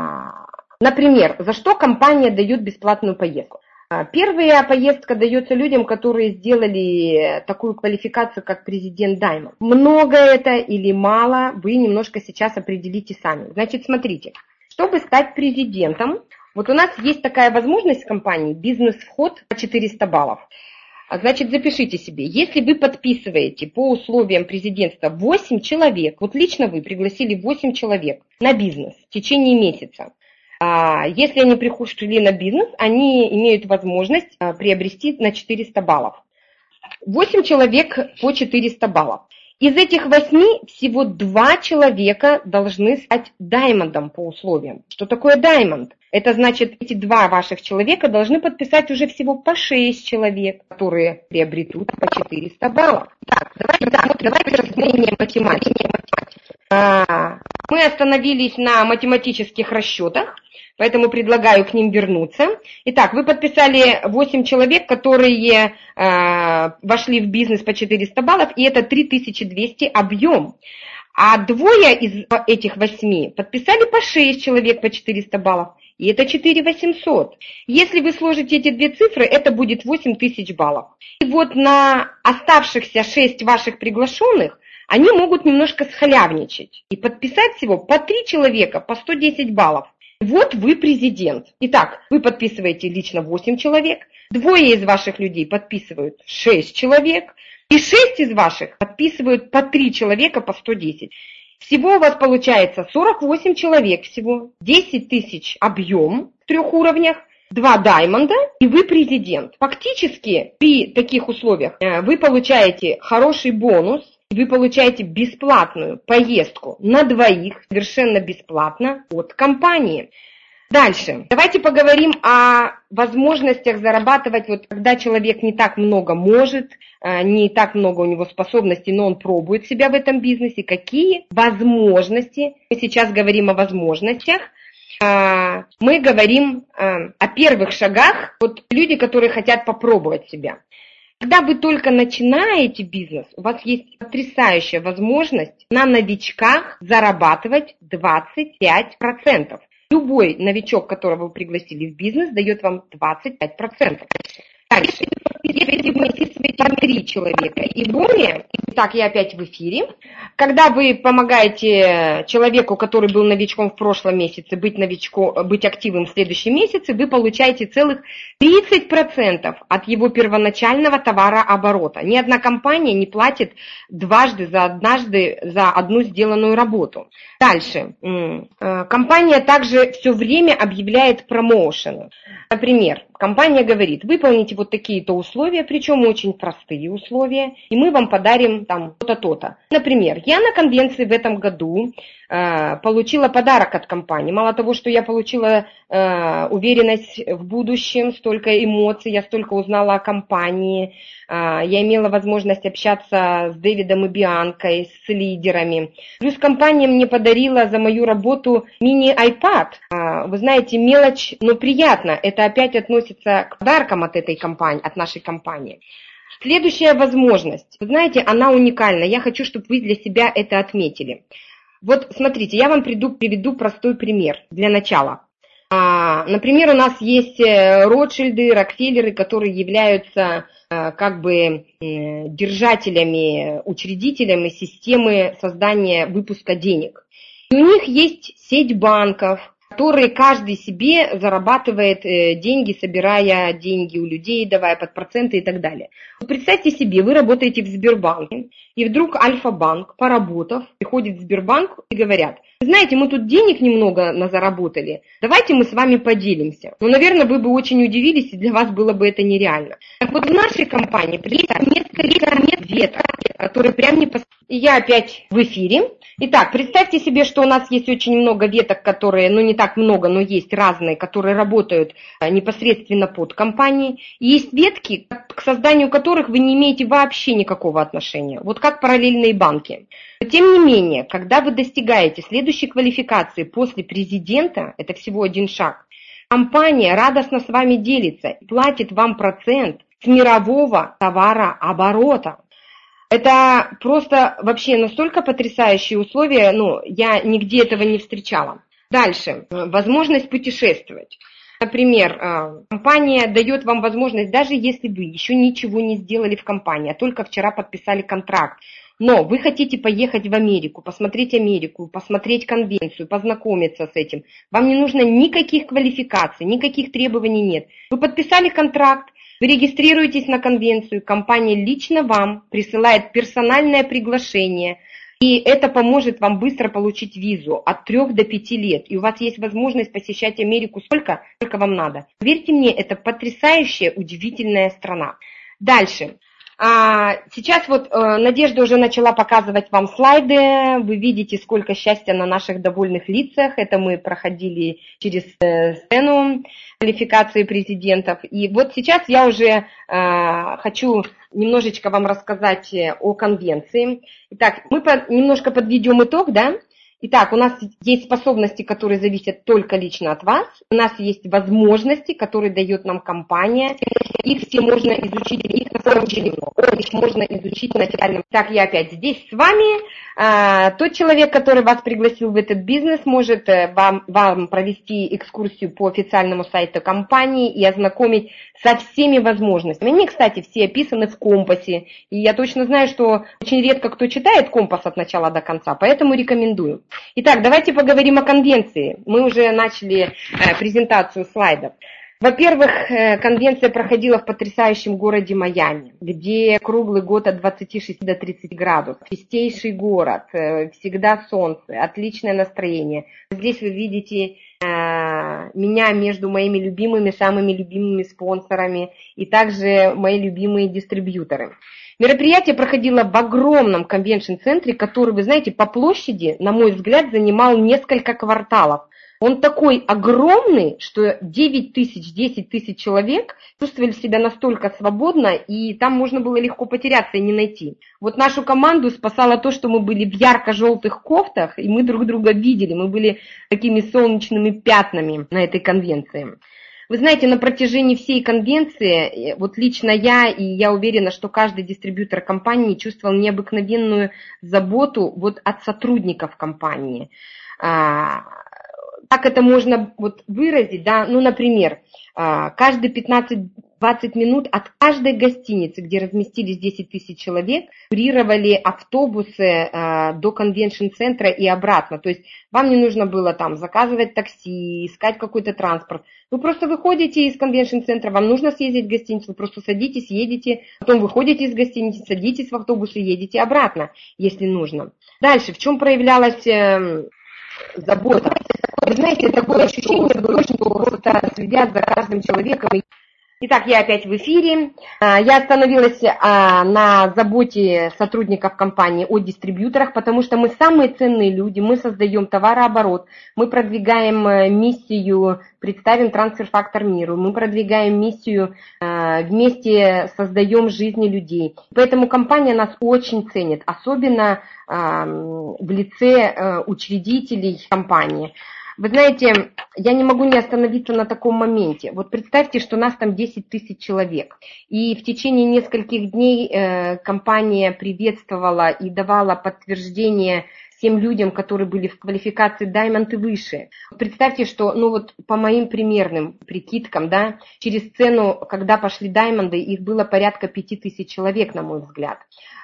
например, за что компания дает бесплатную поездку? Первая поездка дается людям, которые сделали такую квалификацию, как президент Diamond. Много это или мало, вы немножко сейчас определите сами. Значит, смотрите, чтобы стать президентом, вот у нас есть такая возможность в компании, бизнес-вход по четыреста баллов. Значит, запишите себе, если вы подписываете по условиям президентства восемь человек, вот лично вы пригласили восемь человек на бизнес в течение месяца, если они пришли на бизнес, они имеют возможность приобрести на четыреста баллов. восемь человек по четыреста баллов. Из этих восьми всего два человека должны стать даймондом по условиям. Что такое даймонд? Это значит, эти два ваших человека должны подписать уже всего по шесть человек, которые приобретут по четыреста баллов. Так, давайте, да, давайте рассмотрение математики. А, мы остановились на математических расчетах, поэтому предлагаю к ним вернуться. Итак, вы подписали восемь человек, которые э, вошли в бизнес по четыреста баллов, и это три тысячи двести объем. А двое из этих восьми подписали по шесть человек по четыреста баллов, и это четыре тысячи восемьсот. Если вы сложите эти две цифры, это будет восемь тысяч баллов. И вот на оставшихся шесть ваших приглашенных они могут немножко схалявничать и подписать всего по три человека по сто десять баллов. Вот вы президент. Итак, вы подписываете лично восемь человек, двое из ваших людей подписывают шесть человек, и шесть из ваших подписывают по три человека по сто десять. Всего у вас получается сорок восемь человек всего, десять тысяч объем в трех уровнях, два даймонда, и вы президент. Фактически при таких условиях вы получаете хороший бонус, вы получаете бесплатную поездку на двоих, совершенно бесплатно от компании. Дальше. Давайте поговорим о возможностях зарабатывать, вот когда человек не так много может, не так много у него способностей, но он пробует себя в этом бизнесе. Какие возможности? Мы сейчас говорим о возможностях. Мы говорим о первых шагах. Вот люди, которые хотят попробовать себя. Когда вы только начинаете бизнес, у вас есть потрясающая возможность на новичках зарабатывать двадцать пять процентов. Любой новичок, которого вы пригласили в бизнес, дает вам двадцать пять процентов. Дальше, если вы подписываете три человека и более, так, я опять в эфире, когда вы помогаете человеку, который был новичком в прошлом месяце, быть, новичком, быть активным в следующем месяце, вы получаете целых тридцать процентов от его первоначального товарооборота. Ни одна компания не платит дважды за однажды за одну сделанную работу. Дальше. Компания также все время объявляет промоушены. Например, компания говорит, выполните вот такие-то условия, причем очень простые условия, и мы вам подарим там то-то, то-то. Например, я на конвенции в этом году э, получила подарок от компании. Мало того, что я получила э, уверенность в будущем, столько эмоций, я столько узнала о компании, э, я имела возможность общаться с Дэвидом и Бианкой, с лидерами. Плюс компания мне подарила за мою работу мини-айпад. Э, вы знаете, мелочь, но приятно. Это опять относится к подаркам от этой компании, от нашей компании. Следующая возможность. Вы знаете, она уникальна. Я хочу, чтобы вы для себя это отметили. Вот смотрите, я вам приду, приведу простой пример для начала. А, например, у нас есть Ротшильды, Рокфеллеры, которые являются а, как бы э, держателями, учредителями системы создания выпуска денег. И у них есть сеть банков, которые каждый себе зарабатывает деньги, собирая деньги у людей, давая под проценты и так далее. Представьте себе, вы работаете в Сбербанке, и вдруг Альфа-банк, поработав, приходит в Сбербанк и говорят: вы знаете, мы тут денег немного заработали, давайте мы с вами поделимся. Ну, наверное, вы бы очень удивились, и для вас было бы это нереально. Так вот, в нашей компании есть несколько веток, которые прям не... И я опять в эфире. Итак, представьте себе, что у нас есть очень много веток, которые, ну не так много, но есть разные, которые работают непосредственно под компанией. И есть ветки, к созданию которых вы не имеете вообще никакого отношения. Вот как параллельные банки. Но тем не менее, когда вы достигаете следующей квалификации после президента, это всего один шаг, компания радостно с вами делится и платит вам процент с мирового товарооборота. Это просто вообще настолько потрясающие условия, ну, я нигде этого не встречала. Дальше, возможность путешествовать. Например, компания дает вам возможность, даже если вы еще ничего не сделали в компании, а только вчера подписали контракт, но вы хотите поехать в Америку, посмотреть Америку, посмотреть конвенцию, познакомиться с этим. Вам не нужно никаких квалификаций, никаких требований нет. Вы подписали контракт, вы регистрируетесь на конвенцию, компания лично вам присылает персональное приглашение, и это поможет вам быстро получить визу от трёх до пяти лет. И у вас есть возможность посещать Америку сколько, сколько вам надо. Поверьте мне, это потрясающая, удивительная страна. Дальше. Сейчас вот Надежда уже начала показывать вам слайды. Вы видите, сколько счастья на наших довольных лицах. Это мы проходили через сцену квалификации президентов. И вот сейчас я уже хочу немножечко вам рассказать о конвенции. Итак, мы немножко подведем итог, да? Итак, у нас есть способности, которые зависят только лично от вас. У нас есть возможности, которые дает нам компания. Их все можно изучить, их на самом деле много. Их можно изучить на реальном. Так, я опять здесь с вами. А, тот человек, который вас пригласил в этот бизнес, может вам, вам провести экскурсию по официальному сайту компании и ознакомить со всеми возможностями. Они, кстати, все описаны в компасе. И я точно знаю, что очень редко кто читает компас от начала до конца, поэтому рекомендую. Итак, давайте поговорим о конвенции. Мы уже начали э, презентацию слайдов. Во-первых, э, конвенция проходила в потрясающем городе Майами, где круглый год от двадцати шести до тридцати градусов. Чистейший город, э, всегда солнце, отличное настроение. Здесь вы видите э, меня между моими любимыми, самыми любимыми спонсорами и также мои любимые дистрибьюторы. Мероприятие проходило в огромном конвеншн-центре, который, вы знаете, по площади, на мой взгляд, занимал несколько кварталов. Он такой огромный, что девять тысяч, десять тысяч человек чувствовали себя настолько свободно, и там можно было легко потеряться и не найти. Вот нашу команду спасало то, что мы были в ярко-желтых кофтах, и мы друг друга видели, мы были такими солнечными пятнами на этой конвенции. Вы знаете, на протяжении всей конвенции, вот лично я, и я уверена, что каждый дистрибьютор компании чувствовал необыкновенную заботу вот от сотрудников компании. Как это можно вот выразить, да, ну, например, каждые пятнадцать-двадцать минут от каждой гостиницы, где разместились десять тысяч человек, курировали автобусы до конвеншн-центра и обратно. То есть вам не нужно было там заказывать такси, искать какой-то транспорт. Вы просто выходите из конвеншн-центра, вам нужно съездить в гостиницу, вы просто садитесь, едете, потом выходите из гостиницы, садитесь в автобус и едете обратно, если нужно. Дальше, в чем проявлялась забота? Вы знаете, такое ощущение было, что просто следят за каждым человеком. Итак, я опять в эфире. Я остановилась на заботе сотрудников компании о дистрибьюторах, потому что мы самые ценные люди, мы создаем товарооборот, мы продвигаем миссию, представим трансфер-фактор миру, мы продвигаем миссию, вместе создаем жизни людей. Поэтому компания нас очень ценит, особенно в лице учредителей компании. Вы знаете, я не могу не остановиться на таком моменте. Вот представьте, что нас там десять тысяч человек. И в течение нескольких дней э, компания приветствовала и давала подтверждение всем людям, которые были в квалификации Diamond и выше. Представьте, что, ну вот по моим примерным прикидкам, да, через сцену, когда пошли Diamond, их было порядка пяти тысяч человек, на мой взгляд.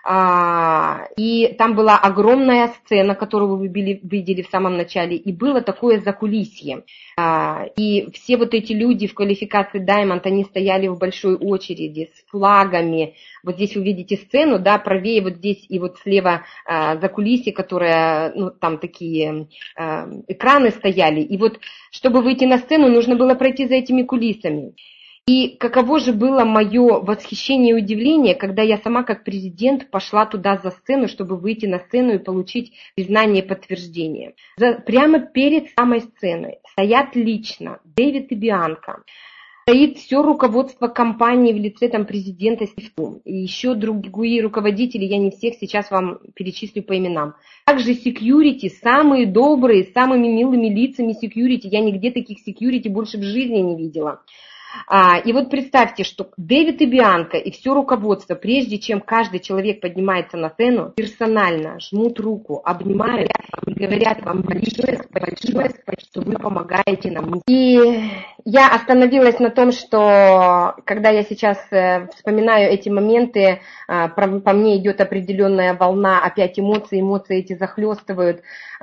А, и там была огромная сцена, которую вы видели в самом начале, и было такое закулисье. А, и все вот эти люди в квалификации Diamond, они стояли в большой очереди с флагами. Вот здесь вы видите сцену, да, правее вот здесь и вот слева а, закулисье, которое, ну, там такие а, экраны стояли. И вот, чтобы выйти на сцену, нужно было пройти за этими кулисами. И каково же было мое восхищение и удивление, когда я сама как президент пошла туда за сцену, чтобы выйти на сцену и получить признание и подтверждение. За, прямо перед самой сценой стоят лично Дэвид и Бианка. Стоит все руководство компании в лице там президента Стиву и еще другие руководители, я не всех сейчас вам перечислю по именам. Также секьюрити, самые добрые, самыми милыми лицами секьюрити, я нигде таких секьюрити больше в жизни не видела. А, и вот представьте, что Дэвид и Бианка и все руководство, прежде чем каждый человек поднимается на сцену, персонально жмут руку, обнимают и говорят вам большое спасибо, что вы помогаете нам. И я остановилась на том, что когда я сейчас вспоминаю эти моменты, по мне идет определенная волна, опять эмоции, эмоции эти захлестывают.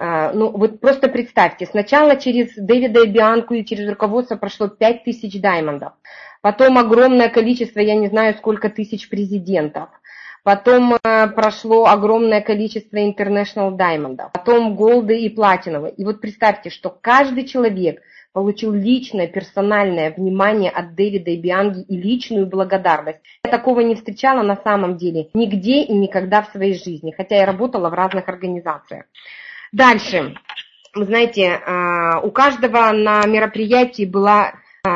Ну вот просто представьте, сначала через Дэвида и Бианку и через руководство прошло пять тысяч даймондов, потом огромное количество, я не знаю сколько тысяч президентов, потом прошло огромное количество International Diamondов, потом голды и платиновые. И вот представьте, что каждый человек получил личное, персональное внимание от Дэвида и Бианки и личную благодарность. Я такого не встречала на самом деле нигде и никогда в своей жизни, хотя я работала в разных организациях. Дальше, вы знаете, у каждого на мероприятии была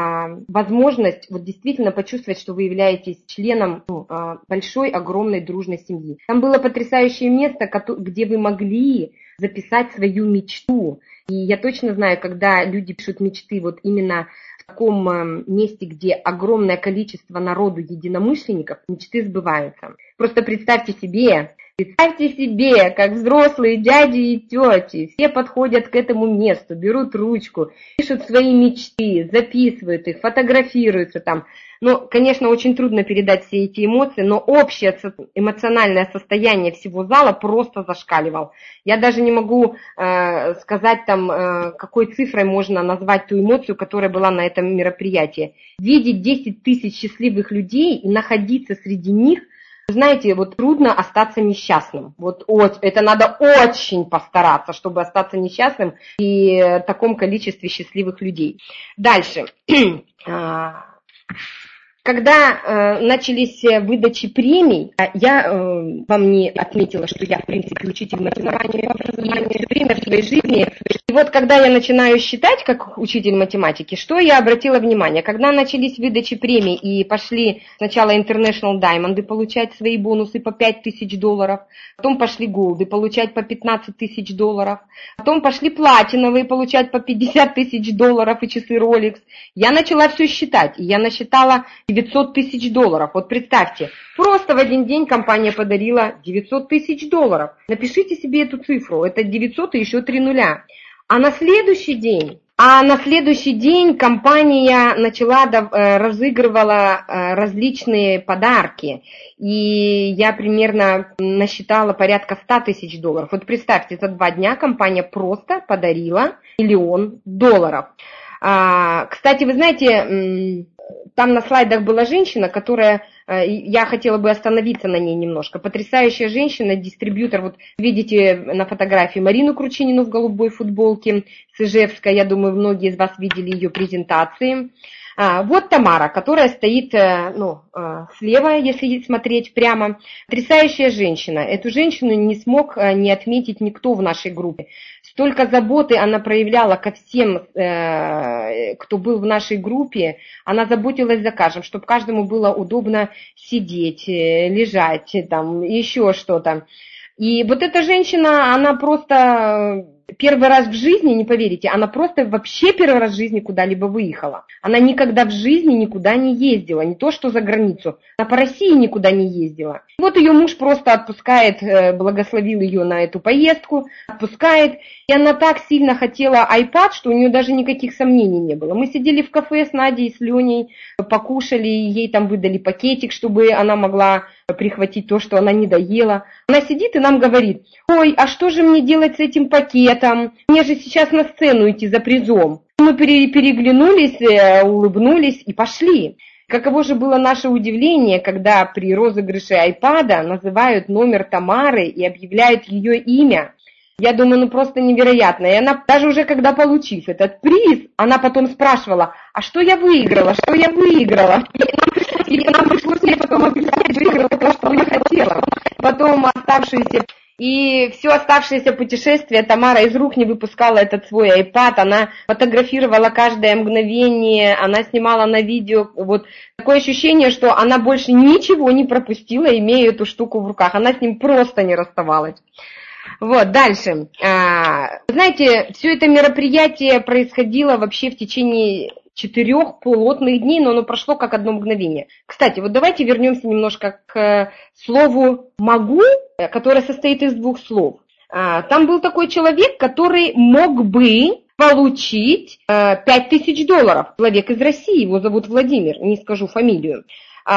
возможность вот действительно почувствовать, что вы являетесь членом ну, большой, огромной, дружной семьи. Там было потрясающее место, где вы могли записать свою мечту. И я точно знаю, когда люди пишут мечты вот именно в таком месте, где огромное количество народу единомышленников, мечты сбываются. Просто представьте себе, Представьте себе, как взрослые дяди и тети, все подходят к этому месту, берут ручку, пишут свои мечты, записывают их, фотографируются там. Ну, конечно, очень трудно передать все эти эмоции, но общее эмоциональное состояние всего зала просто зашкаливало. Я даже не могу э, сказать, там, э, какой цифрой можно назвать ту эмоцию, которая была на этом мероприятии. Видеть десять тысяч счастливых людей и находиться среди них, знаете, вот трудно остаться несчастным. Вот это надо очень постараться, чтобы остаться несчастным и в таком количестве счастливых людей. Дальше. Когда э, начались выдачи премий, я э, вам не отметила, что я, в принципе, учитель математики, и все время в своей жизни. И вот когда я начинаю считать, как учитель математики, что я обратила внимание? Когда начались выдачи премий и пошли сначала International Diamond получать свои бонусы по пять тысяч долларов, потом пошли голды получать по пятнадцать тысяч долларов, потом пошли платиновые получать по пятьдесят тысяч долларов и часы Rolex, я начала все считать, и я насчитала девятьсот тысяч долларов. Вот представьте, просто в один день компания подарила девятьсот тысяч долларов. Напишите себе эту цифру, это девятьсот и еще три нуля. А на следующий день, а на следующий день компания начала, разыгрывала различные подарки. И я примерно насчитала порядка ста тысяч долларов. Вот представьте, за два дня компания просто подарила миллион долларов. Кстати, вы знаете, там на слайдах была женщина, которая, я хотела бы остановиться на ней немножко. Потрясающая женщина, дистрибьютор. Вот видите на фотографии Марину Кручинину в голубой футболке с Ижевска. Я думаю, многие из вас видели ее презентации. Вот Тамара, которая стоит, ну, слева, если смотреть прямо. Потрясающая женщина. Эту женщину не смог не отметить никто в нашей группе. Столько заботы она проявляла ко всем, кто был в нашей группе. Она заботилась за каждым, чтобы каждому было удобно сидеть, лежать, там, еще что-то. И вот эта женщина, она просто первый раз в жизни, не поверите, она просто вообще первый раз в жизни куда-либо выехала. Она никогда в жизни никуда не ездила, не то что за границу, она по России никуда не ездила. И вот ее муж просто отпускает, благословил ее на эту поездку, отпускает. И она так сильно хотела iPad, что у нее даже никаких сомнений не было. Мы сидели в кафе с Надей, с Леней, покушали, ей там выдали пакетик, чтобы она могла прихватить то, что она не доела. Она сидит и нам говорит: ой, а что же мне делать с этим пакетом? Мне же сейчас на сцену идти за призом. Мы переглянулись, улыбнулись и пошли. Каково же было наше удивление, когда при розыгрыше айпада называют номер Тамары и объявляют ее имя. Я думаю, ну просто невероятно. И она, даже уже когда получив этот приз, она потом спрашивала: а что я выиграла, что я выиграла? И нам пришлось ей потом объяснять, выиграла то, что я хотела. Потом оставшиеся... И все оставшееся путешествие Тамара из рук не выпускала этот свой iPad, она фотографировала каждое мгновение, она снимала на видео. Вот такое ощущение, что она больше ничего не пропустила, имея эту штуку в руках. Она с ним просто не расставалась. Вот, дальше. Знаете, все это мероприятие происходило вообще в течение четырех плотных дней, но оно прошло как одно мгновение. Кстати, вот давайте вернемся немножко к слову «могу», которое состоит из двух слов. Там был такой человек, который мог бы получить пять тысяч долларов. Человек из России, его зовут Владимир, не скажу фамилию.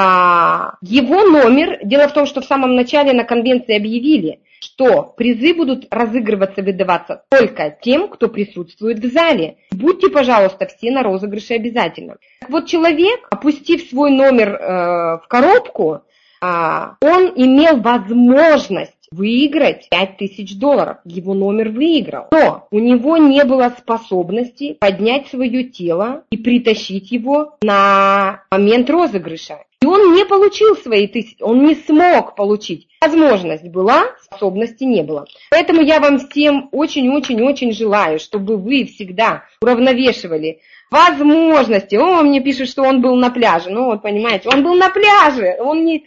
Его номер, дело в том, что в самом начале на конвенции объявили, что призы будут разыгрываться, выдаваться только тем, кто присутствует в зале. Будьте, пожалуйста, все на розыгрыше обязательно. Так вот, человек, опустив свой номер э, в коробку, э, он имел возможность выиграть пять тысяч долларов. Его номер выиграл. Но у него не было способности поднять свое тело и притащить его на момент розыгрыша. И он не получил свои тысячи, он не смог получить. Возможность была, способности не было. Поэтому я вам всем очень-очень-очень желаю, чтобы вы всегда уравновешивали возможности. О, мне пишут, что он был на пляже. Ну вот, понимаете, он был на пляже, он не,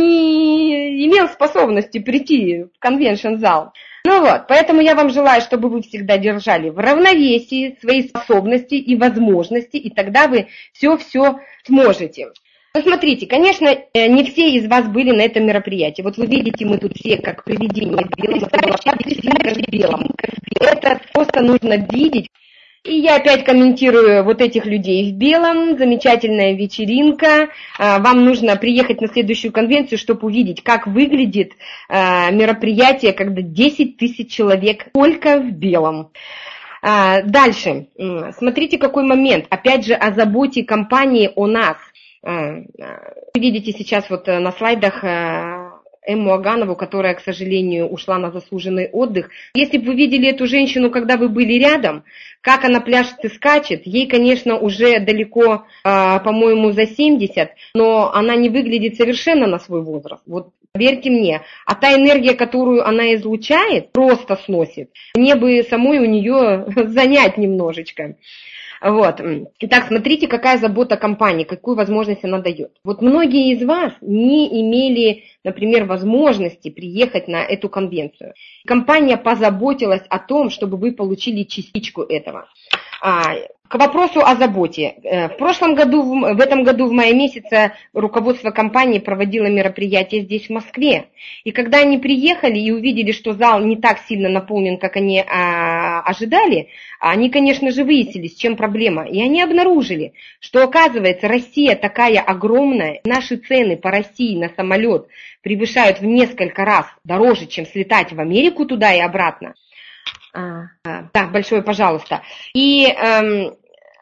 не имел способности прийти в конвеншн-зал. Ну вот, поэтому я вам желаю, чтобы вы всегда держали в равновесии свои способности и возможности, и тогда вы все-все сможете. Посмотрите, конечно, не все из вас были на этом мероприятии. Вот вы видите, мы тут все как привидения в белом, в белом. Это просто нужно видеть. И я опять комментирую вот этих людей в белом. Замечательная вечеринка. Вам нужно приехать на следующую конвенцию, чтобы увидеть, как выглядит мероприятие, когда десять тысяч человек только в белом. Дальше. Смотрите, какой момент. Опять же, о заботе компании о нас. Вы видите сейчас вот на слайдах Эмму Аганову, которая, к сожалению, ушла на заслуженный отдых. Если бы вы видели эту женщину, когда вы были рядом, как она пляшет и скачет, ей, конечно, уже далеко, по-моему, за семьдесят, но она не выглядит совершенно на свой возраст. Вот поверьте мне, а та энергия, которую она излучает, просто сносит. Мне бы самой у нее занять немножечко. Вот. Итак, смотрите, какая забота компании, какую возможность она дает. Вот многие из вас не имели, например, возможности приехать на эту конвенцию. Компания позаботилась о том, чтобы вы получили частичку этого. К вопросу о заботе. В прошлом году, в этом году в мае месяце руководство компании проводило мероприятие здесь, в Москве. И когда они приехали и увидели, что зал не так сильно наполнен, как они а, ожидали, они, конечно же, выяснили, с чем проблема. И они обнаружили, что, оказывается, Россия такая огромная, наши цены по России на самолет превышают в несколько раз дороже, чем слетать в Америку туда и обратно. А, да, большое пожалуйста. И эм,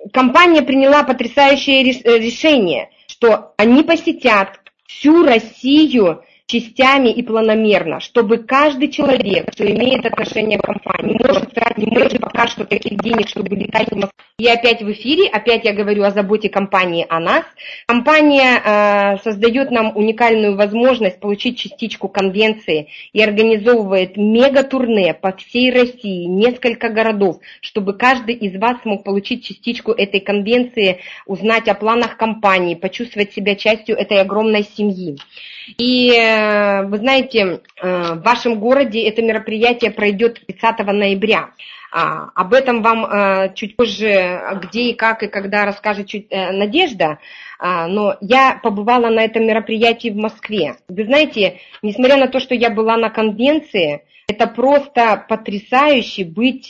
компания приняла потрясающее решение, что они посетят всю Россию частями и планомерно, чтобы каждый человек, кто имеет отношение к компании, может тратить, не может пока что таких денег, чтобы летать в Москву. И опять в эфире, опять я говорю о заботе компании о нас. Компания э, создает нам уникальную возможность получить частичку конвенции и организовывает мега-турне по всей России, несколько городов, чтобы каждый из вас смог получить частичку этой конвенции, узнать о планах компании, почувствовать себя частью этой огромной семьи. И вы знаете, в вашем городе это мероприятие пройдет тридцатого ноября. Об этом вам чуть позже, где и как и когда расскажет чуть Надежда. Но я побывала на этом мероприятии в Москве. Вы знаете, несмотря на то, что я была на конвенции, это просто потрясающе быть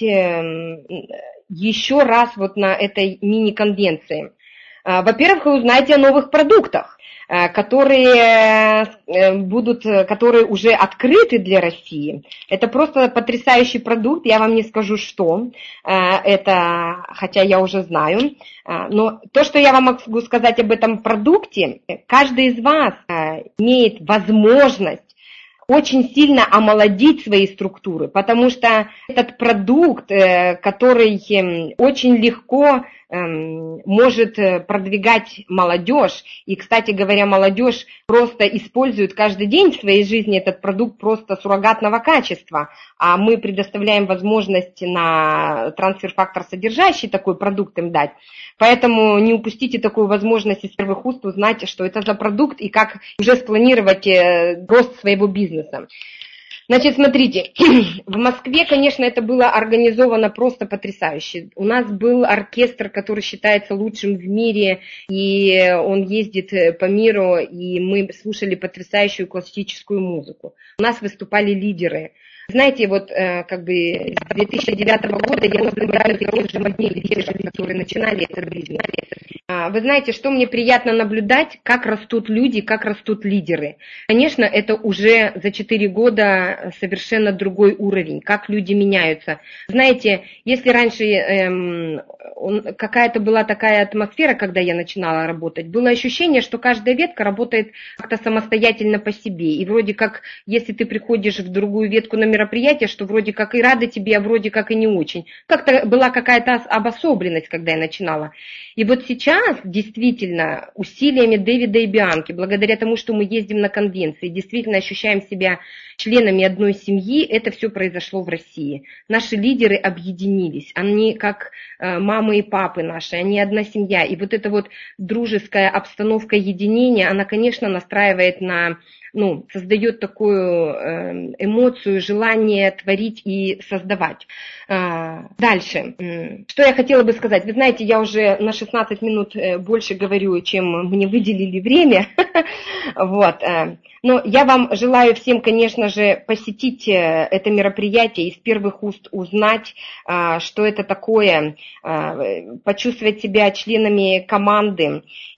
еще раз вот на этой мини-конвенции. Во-первых, вы узнаете о новых продуктах, которые будут, которые уже открыты для России. Это просто потрясающий продукт, я вам не скажу, что это, хотя я уже знаю. Но то, что я вам могу сказать об этом продукте, каждый из вас имеет возможность очень сильно омолодить свои структуры, потому что этот продукт, который очень легко может продвигать молодежь, и, кстати говоря, молодежь просто использует каждый день в своей жизни этот продукт просто суррогатного качества, а мы предоставляем возможность на трансфер-фактор содержащий такой продукт им дать. Поэтому не упустите такую возможность из первых уст узнать, что это за продукт и как уже спланировать рост своего бизнеса. Значит, смотрите, в Москве, конечно, это было организовано просто потрясающе. У нас был оркестр, который считается лучшим в мире, и он ездит по миру, и мы слушали потрясающую классическую музыку. У нас выступали лидеры. Знаете, вот как бы с две тысячи девятого года я наблюдаю таких же моделей, которые начинали этот бизнес. Вы знаете, что мне приятно наблюдать, как растут люди, как растут лидеры. Конечно, это уже за четыре года совершенно другой уровень, как люди меняются. Знаете, если раньше эм, он, какая-то была такая атмосфера, когда я начинала работать, было ощущение, что каждая ветка работает как-то самостоятельно по себе. И вроде как, если ты приходишь в другую ветку на мероприятие, что вроде как и рады тебе, а вроде как и не очень. Как-то была какая-то обособленность, когда я начинала. И вот сейчас, действительно, усилиями Дэвида и Бианки, благодаря тому, что мы ездим на конвенции, действительно ощущаем себя членами одной семьи, это все произошло в России. Наши лидеры объединились, они как мамы и папы наши, они одна семья. И вот эта вот дружеская обстановка единения, она, конечно, настраивает на... ну, создает такую эмоцию, желание творить и создавать. Дальше. Что я хотела бы сказать? Вы знаете, я уже на шестнадцать минут больше говорю, чем мне выделили время. Вот. Но я вам желаю всем, конечно же, посетить это мероприятие и с первых уст узнать, что это такое, почувствовать себя членами команды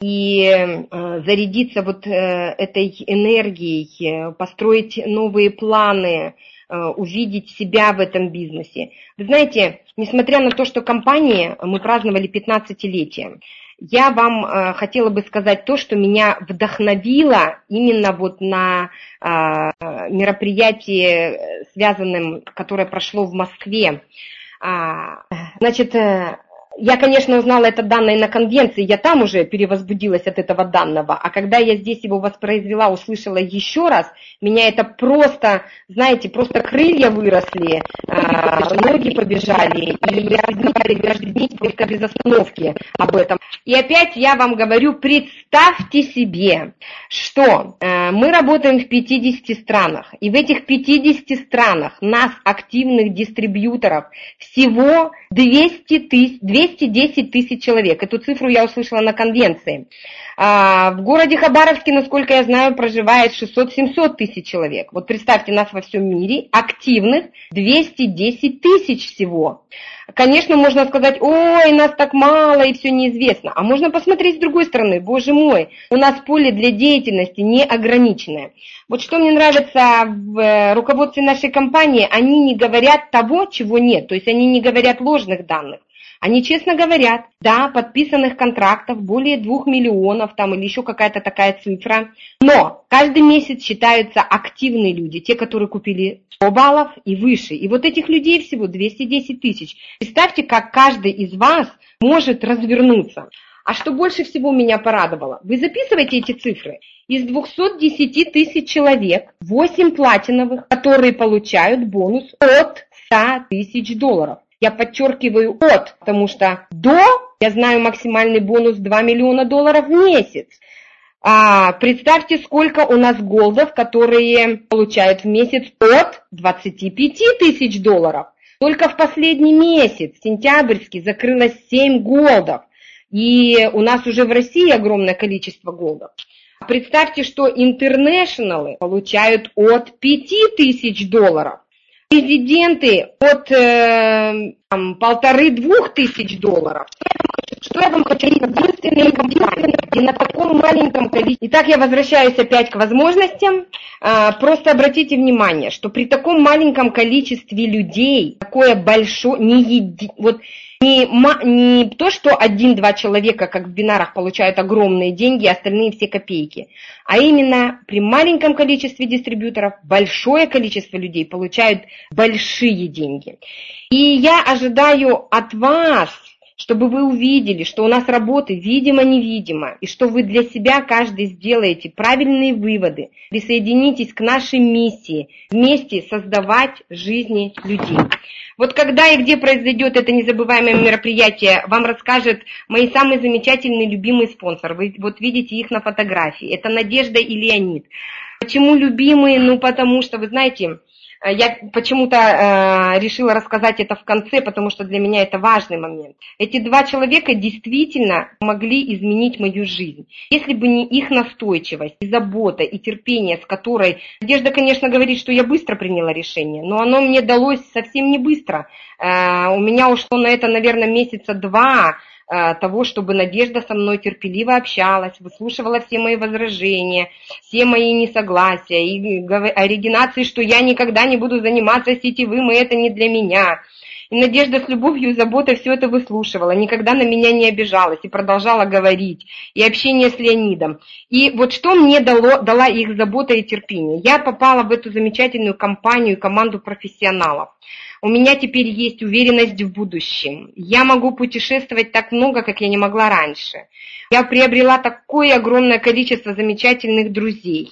и зарядиться вот этой энергией, построить новые планы, увидеть себя в этом бизнесе. Вы знаете, несмотря на то, что компании мы праздновали пятнадцатилетие, я вам э, хотела бы сказать то, что меня вдохновило именно вот на э, мероприятии, связанном, которое прошло в Москве. А, значит, э, я, конечно, узнала это данное на конвенции, я там уже перевозбудилась от этого данного, а когда я здесь его воспроизвела, услышала еще раз, меня это просто, знаете, просто крылья выросли, ноги побежали, и я разговариваю каждый день только без остановки об этом. И опять я вам говорю, представьте себе, что мы работаем в пятидесяти странах, и в этих пятидесяти странах нас, активных дистрибьюторов, всего двести тысяч, двести десять тысяч человек. Эту цифру я услышала на конвенции. В городе Хабаровске, насколько я знаю, проживает шестьсот-семьсот тысяч человек. Вот представьте, нас во всем мире активных двести десять тысяч всего. Конечно, можно сказать, ой, нас так мало и все неизвестно. А можно посмотреть с другой стороны, боже мой, у нас поле для деятельности неограниченное. Вот что мне нравится в руководстве нашей компании, они не говорят того, чего нет, то есть они не говорят ложных данных. Они честно говорят, да, подписанных контрактов более двух миллионов там или еще какая-то такая цифра, но каждый месяц считаются активные люди, те, которые купили сто баллов и выше. И вот этих людей всего двести десять тысяч. Представьте, как каждый из вас может развернуться. А что больше всего меня порадовало? Вы записываете эти цифры. Из двухсот десяти тысяч человек, восемь платиновых, которые получают бонус от ста тысяч долларов. Я подчеркиваю от, потому что до, я знаю, максимальный бонус два миллиона долларов в месяц. А, представьте, сколько у нас голдов, которые получают в месяц от двадцати пяти тысяч долларов. Только в последний месяц, сентябрьский, закрылось семь голдов. И у нас уже в России огромное количество голдов. Представьте, что интернешнлы получают от пяти тысяч долларов. Резиденты от э, там, полторы-двух тысяч долларов. Что я вам хочу сказать? Единственные компании, где на таком маленьком количестве. Итак, я возвращаюсь опять к возможностям. А, просто обратите внимание, что при таком маленьком количестве людей, такое большое, не еди, вот не, не то, что один-два человека, как в бинарах, получают огромные деньги, а остальные все копейки, а именно при маленьком количестве дистрибьюторов большое количество людей получают большие деньги. И я ожидаю от вас, чтобы вы увидели, что у нас работы видимо-невидимо, и что вы для себя каждый сделаете правильные выводы, присоединитесь к нашей миссии, вместе создавать жизни людей. Вот когда и где произойдет это незабываемое мероприятие, вам расскажет мои самые замечательные любимые спонсоры. Вы вот видите их на фотографии. Это Надежда и Леонид. Почему любимые? Ну, потому что, вы знаете, я почему-то э, решила рассказать это в конце, потому что для меня это важный момент. Эти два человека действительно могли изменить мою жизнь. Если бы не их настойчивость, и забота, и терпение, с которой... Надежда, конечно, говорит, что я быстро приняла решение, но оно мне далось совсем не быстро. Э, у меня ушло на это, наверное, месяца два, того, чтобы Надежда со мной терпеливо общалась, выслушивала все мои возражения, все мои несогласия, и оригинации, что я никогда не буду заниматься сетевым, и это не для меня. И Надежда с любовью и заботой все это выслушивала, никогда на меня не обижалась и продолжала говорить, и общение с Леонидом. И вот что мне дало, дала их забота и терпение? Я попала в эту замечательную компанию, команду профессионалов. У меня теперь есть уверенность в будущем. Я могу путешествовать так много, как я не могла раньше. Я приобрела такое огромное количество замечательных друзей.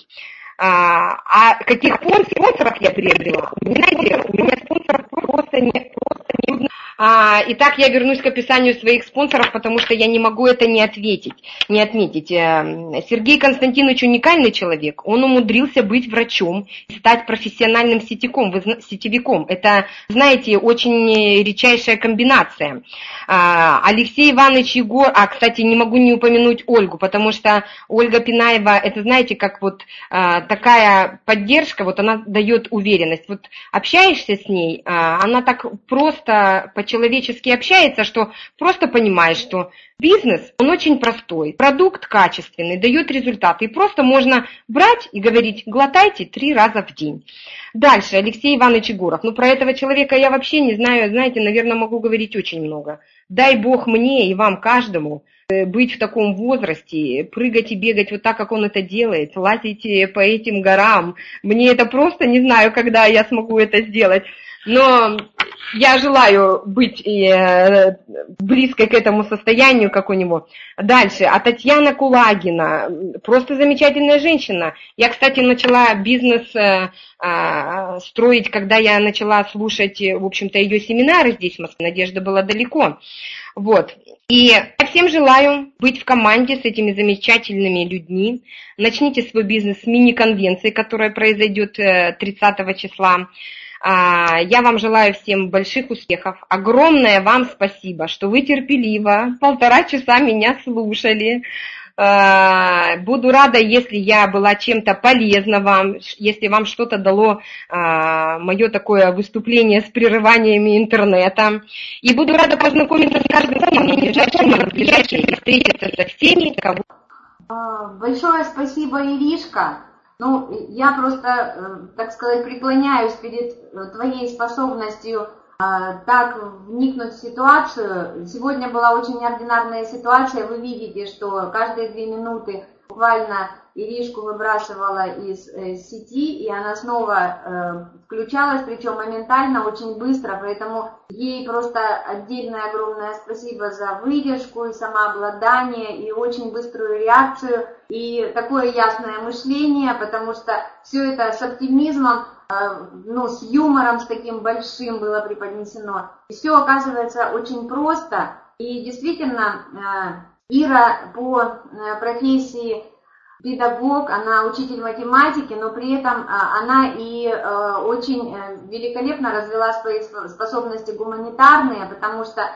А, а каких спонсоров я приобрела? Вы знаете, у меня спонсоров просто нет. Просто не... А, итак, я вернусь к описанию своих спонсоров, потому что я не могу это не ответить, не отметить. Сергей Константинович уникальный человек. Он умудрился быть врачом и стать профессиональным сетевиком. Вы, сетевиком. Это, знаете, очень редчайшая комбинация. А, Алексей Иванович Егор... А, кстати, не могу не упомянуть Ольгу, потому что Ольга Пинаева, это, знаете, как вот а, такая поддержка, вот она дает уверенность. Вот общаешься с ней, а, она так просто... по-человечески общается, что просто понимаешь, что бизнес, он очень простой, продукт качественный, дает результаты, и просто можно брать и говорить, глотайте три раза в день. Дальше, Алексей Иванович Егоров. Ну, про этого человека я вообще не знаю, знаете, наверное, могу говорить очень много. Дай Бог мне и вам каждому быть в таком возрасте, прыгать и бегать вот так, как он это делает, лазить по этим горам. Мне это просто не знаю, когда я смогу это сделать. Но я желаю быть э, близкой к этому состоянию, как у него. Дальше, а Татьяна Кулагина, просто замечательная женщина. Я, кстати, начала бизнес э, э, строить, когда я начала слушать, в общем-то, ее семинары здесь в Москве. Надежда была далеко. Вот. И я всем желаю быть в команде с этими замечательными людьми. Начните свой бизнес с мини-конвенции, которая произойдет тридцатого числа. Я вам желаю всем больших успехов. Огромное вам спасибо, что вы терпеливо полтора часа меня слушали. Буду рада, если я была чем-то полезна вам, если вам что-то дало мое такое выступление с прерываниями интернета. И буду рада познакомиться с каждым из них, ближайшим, ближайшим, и встретиться со всеми, кого... Большое спасибо, Иришка. Ну, я просто, так сказать, преклоняюсь перед твоей способностью так вникнуть в ситуацию. Сегодня была очень неординарная ситуация. Вы видите, что каждые две минуты буквально Иришку выбрасывала из э, сети, и она снова э, включалась, причем моментально, очень быстро, поэтому ей просто отдельное огромное спасибо за выдержку и самообладание, и очень быструю реакцию, и такое ясное мышление, потому что все это с оптимизмом, э, ну, с юмором, с таким большим было преподнесено. И все оказывается очень просто, и действительно, э, Ира по э, профессии педагог, она учитель математики, но при этом она и очень великолепно развила свои способности гуманитарные, потому что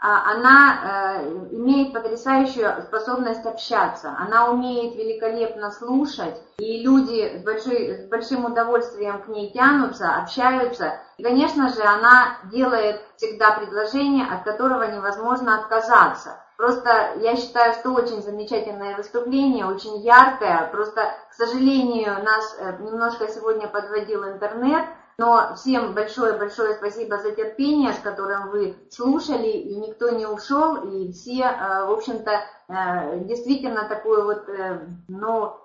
она имеет потрясающую способность общаться, она умеет великолепно слушать, и люди с, большой, с большим удовольствием к ней тянутся, общаются. И, конечно же, она делает всегда предложение, от которого невозможно отказаться. Просто я считаю, что очень замечательное выступление, очень яркое. Просто, к сожалению, нас немножко сегодня подводил интернет, но всем большое-большое спасибо за терпение, с которым вы слушали, и никто не ушел, и все, в общем-то, действительно такую вот, ну,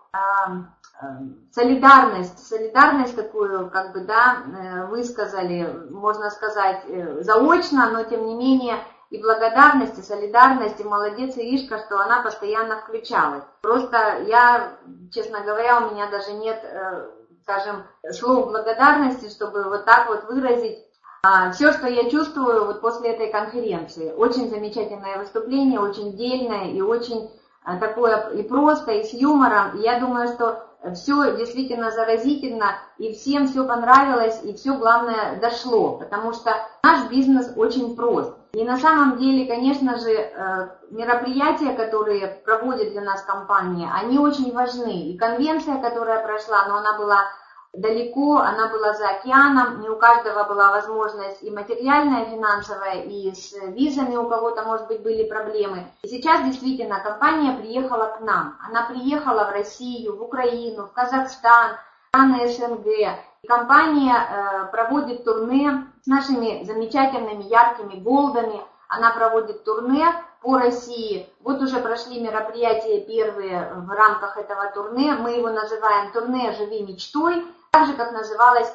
солидарность, солидарность такую, как бы, да, высказали, можно сказать, заочно, но тем не менее, и благодарность, и солидарность, и молодец Иришка, что она постоянно включалась. Просто я, честно говоря, у меня даже нет, скажем, слов благодарности, чтобы вот так вот выразить все, что я чувствую вот после этой конференции. Очень замечательное выступление, очень дельное и очень такое и просто, и с юмором. И я думаю, что все действительно заразительно, и всем все понравилось, и все, главное, дошло, потому что наш бизнес очень прост. И на самом деле, конечно же, мероприятия, которые проводит для нас компания, они очень важны. И конвенция, которая прошла, но она была далеко, она была за океаном, не у каждого была возможность и материальная, и финансовая, и с визами у кого-то, может быть, были проблемы. И сейчас действительно компания приехала к нам. Она приехала в Россию, в Украину, в Казахстан, в страны СНГ. И компания э, проводит турне с нашими замечательными яркими голдами. Она проводит турне по России. Вот уже прошли мероприятия первые в рамках этого турне. Мы его называем турне «Живи мечтой». Так же, как называлась,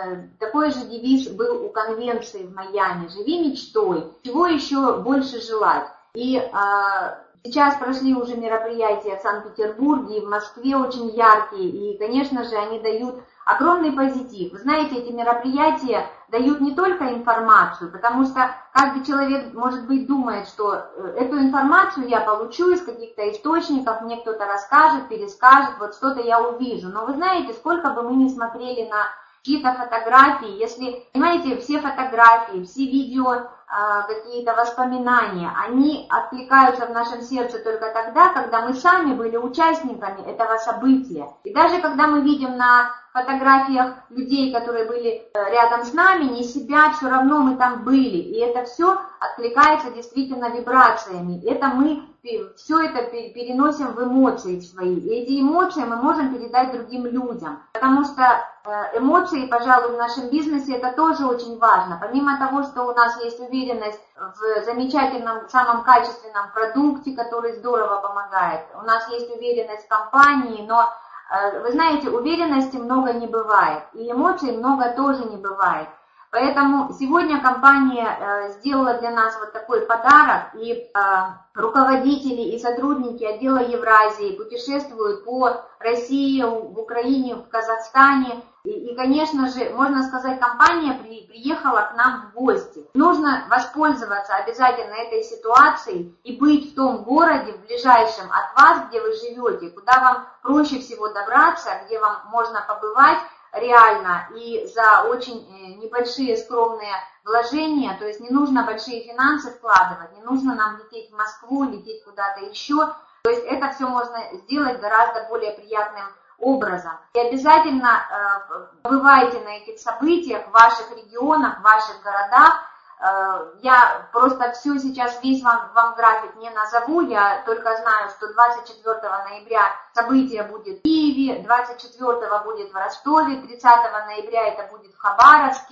такой же девиз был у конвенции в Майами: «Живи мечтой, чего еще больше желать». И а, сейчас прошли уже мероприятия в Санкт-Петербурге и в Москве очень яркие, и, конечно же, они дают огромный позитив. Вы знаете, эти мероприятия дают не только информацию, потому что каждый человек, может быть, думает, что эту информацию я получу из каких-то источников, мне кто-то расскажет, перескажет, вот что-то я увижу. Но вы знаете, сколько бы мы ни смотрели на чьи-то фотографии, если, понимаете, все фотографии, все видео, какие-то воспоминания, они откликаются в нашем сердце только тогда, когда мы сами были участниками этого события. И даже когда мы видим на фотографиях людей, которые были рядом с нами, не себя, все равно мы там были. И это все откликается действительно вибрациями. Это мы все это переносим в эмоции свои. И эти эмоции мы можем передать другим людям. Потому что эмоции, пожалуй, в нашем бизнесе это тоже очень важно. Помимо того, что у нас есть уверенность в замечательном, самом качественном продукте, который здорово помогает, у нас есть уверенность в компании, но вы знаете, уверенности много не бывает, и эмоций много тоже не бывает. Поэтому сегодня компания сделала для нас вот такой подарок, и руководители и сотрудники отдела Евразии путешествуют по России, в Украине, в Казахстане. И, и конечно же, можно сказать, компания при, приехала к нам в гости. Нужно воспользоваться обязательно этой ситуацией и быть в том городе, в ближайшем от вас, где вы живете, куда вам проще всего добраться, где вам можно побывать реально и за очень небольшие скромные вложения, то есть не нужно большие финансы вкладывать, не нужно нам лететь в Москву, лететь куда-то еще, то есть это все можно сделать гораздо более приятным образом. И обязательно э, бывайте на этих событиях в ваших регионах, в ваших городах. Э, я просто все сейчас, весь вам, вам график не назову, я только знаю, что двадцать четвёртого ноября событие будет в Киеве, двадцать четвёртого будет в Ростове, тридцатого ноября это будет в Хабаровске,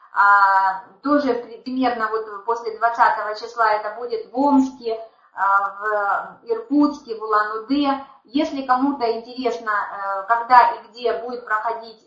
а, тоже примерно вот после двадцатого числа это будет в Омске, в Иркутске, в Улан-Удэ. Если кому-то интересно, когда и где будет проходить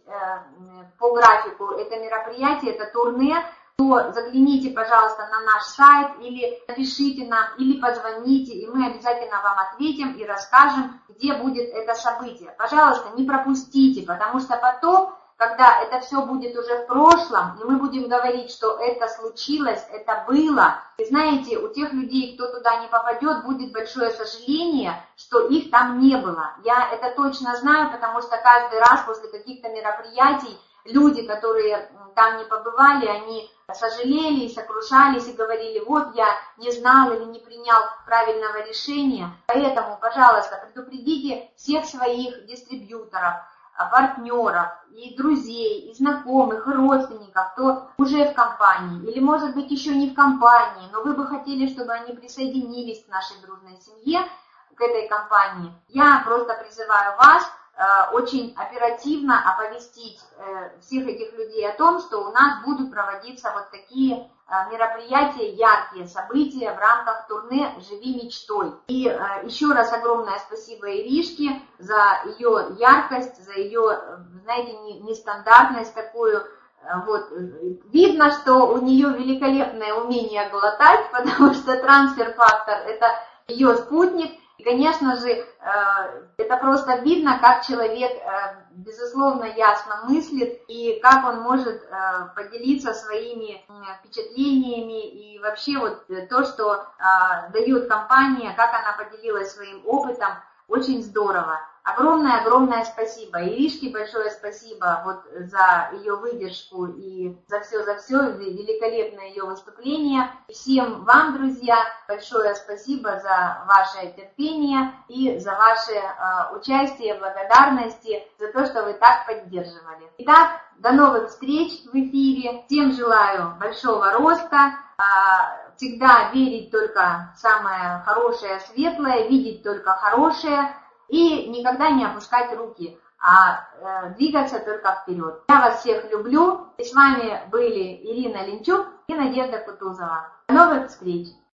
по графику это мероприятие, это турне, то загляните, пожалуйста, на наш сайт или напишите нам, или позвоните, и мы обязательно вам ответим и расскажем, где будет это событие. Пожалуйста, не пропустите, потому что потом, когда это все будет уже в прошлом, и мы будем говорить, что это случилось, это было, и знаете, у тех людей, кто туда не попадет, будет большое сожаление, что их там не было. Я это точно знаю, потому что каждый раз после каких-то мероприятий люди, которые там не побывали, они сожалели, сокрушались и говорили, вот я не знал или не принял правильного решения. Поэтому, пожалуйста, предупредите всех своих дистрибьюторов, партнеров, и друзей, и знакомых, и родственников, кто уже в компании, или может быть еще не в компании, но вы бы хотели, чтобы они присоединились к нашей дружной семье, к этой компании. Я просто призываю вас очень оперативно оповестить всех этих людей о том, что у нас будут проводиться вот такие мероприятия, яркие события в рамках турне «Живи мечтой». И еще раз огромное спасибо Иришке за ее яркость, за ее, знаете, нестандартность такую. Вот. Видно, что у нее великолепное умение глотать, потому что трансфер-фактор – это ее спутник. И, конечно же, это просто видно, как человек, безусловно, ясно мыслит и как он может поделиться своими впечатлениями и вообще вот то, что дает компания, как она поделилась своим опытом, очень здорово. Огромное-огромное спасибо. Иришке большое спасибо вот за ее выдержку и за все, за все, великолепное ее выступление. И всем вам, друзья, большое спасибо за ваше терпение и за ваше э, участие, благодарности, за то, что вы так поддерживали. Итак, до новых встреч в эфире. Всем желаю большого роста. Э, всегда верить только в самое хорошее, светлое, видеть только хорошее. И никогда не опускать руки, а э, двигаться только вперед. Я вас всех люблю. И с вами были Ирина Линчук и Надежда Кутузова. До новых встреч!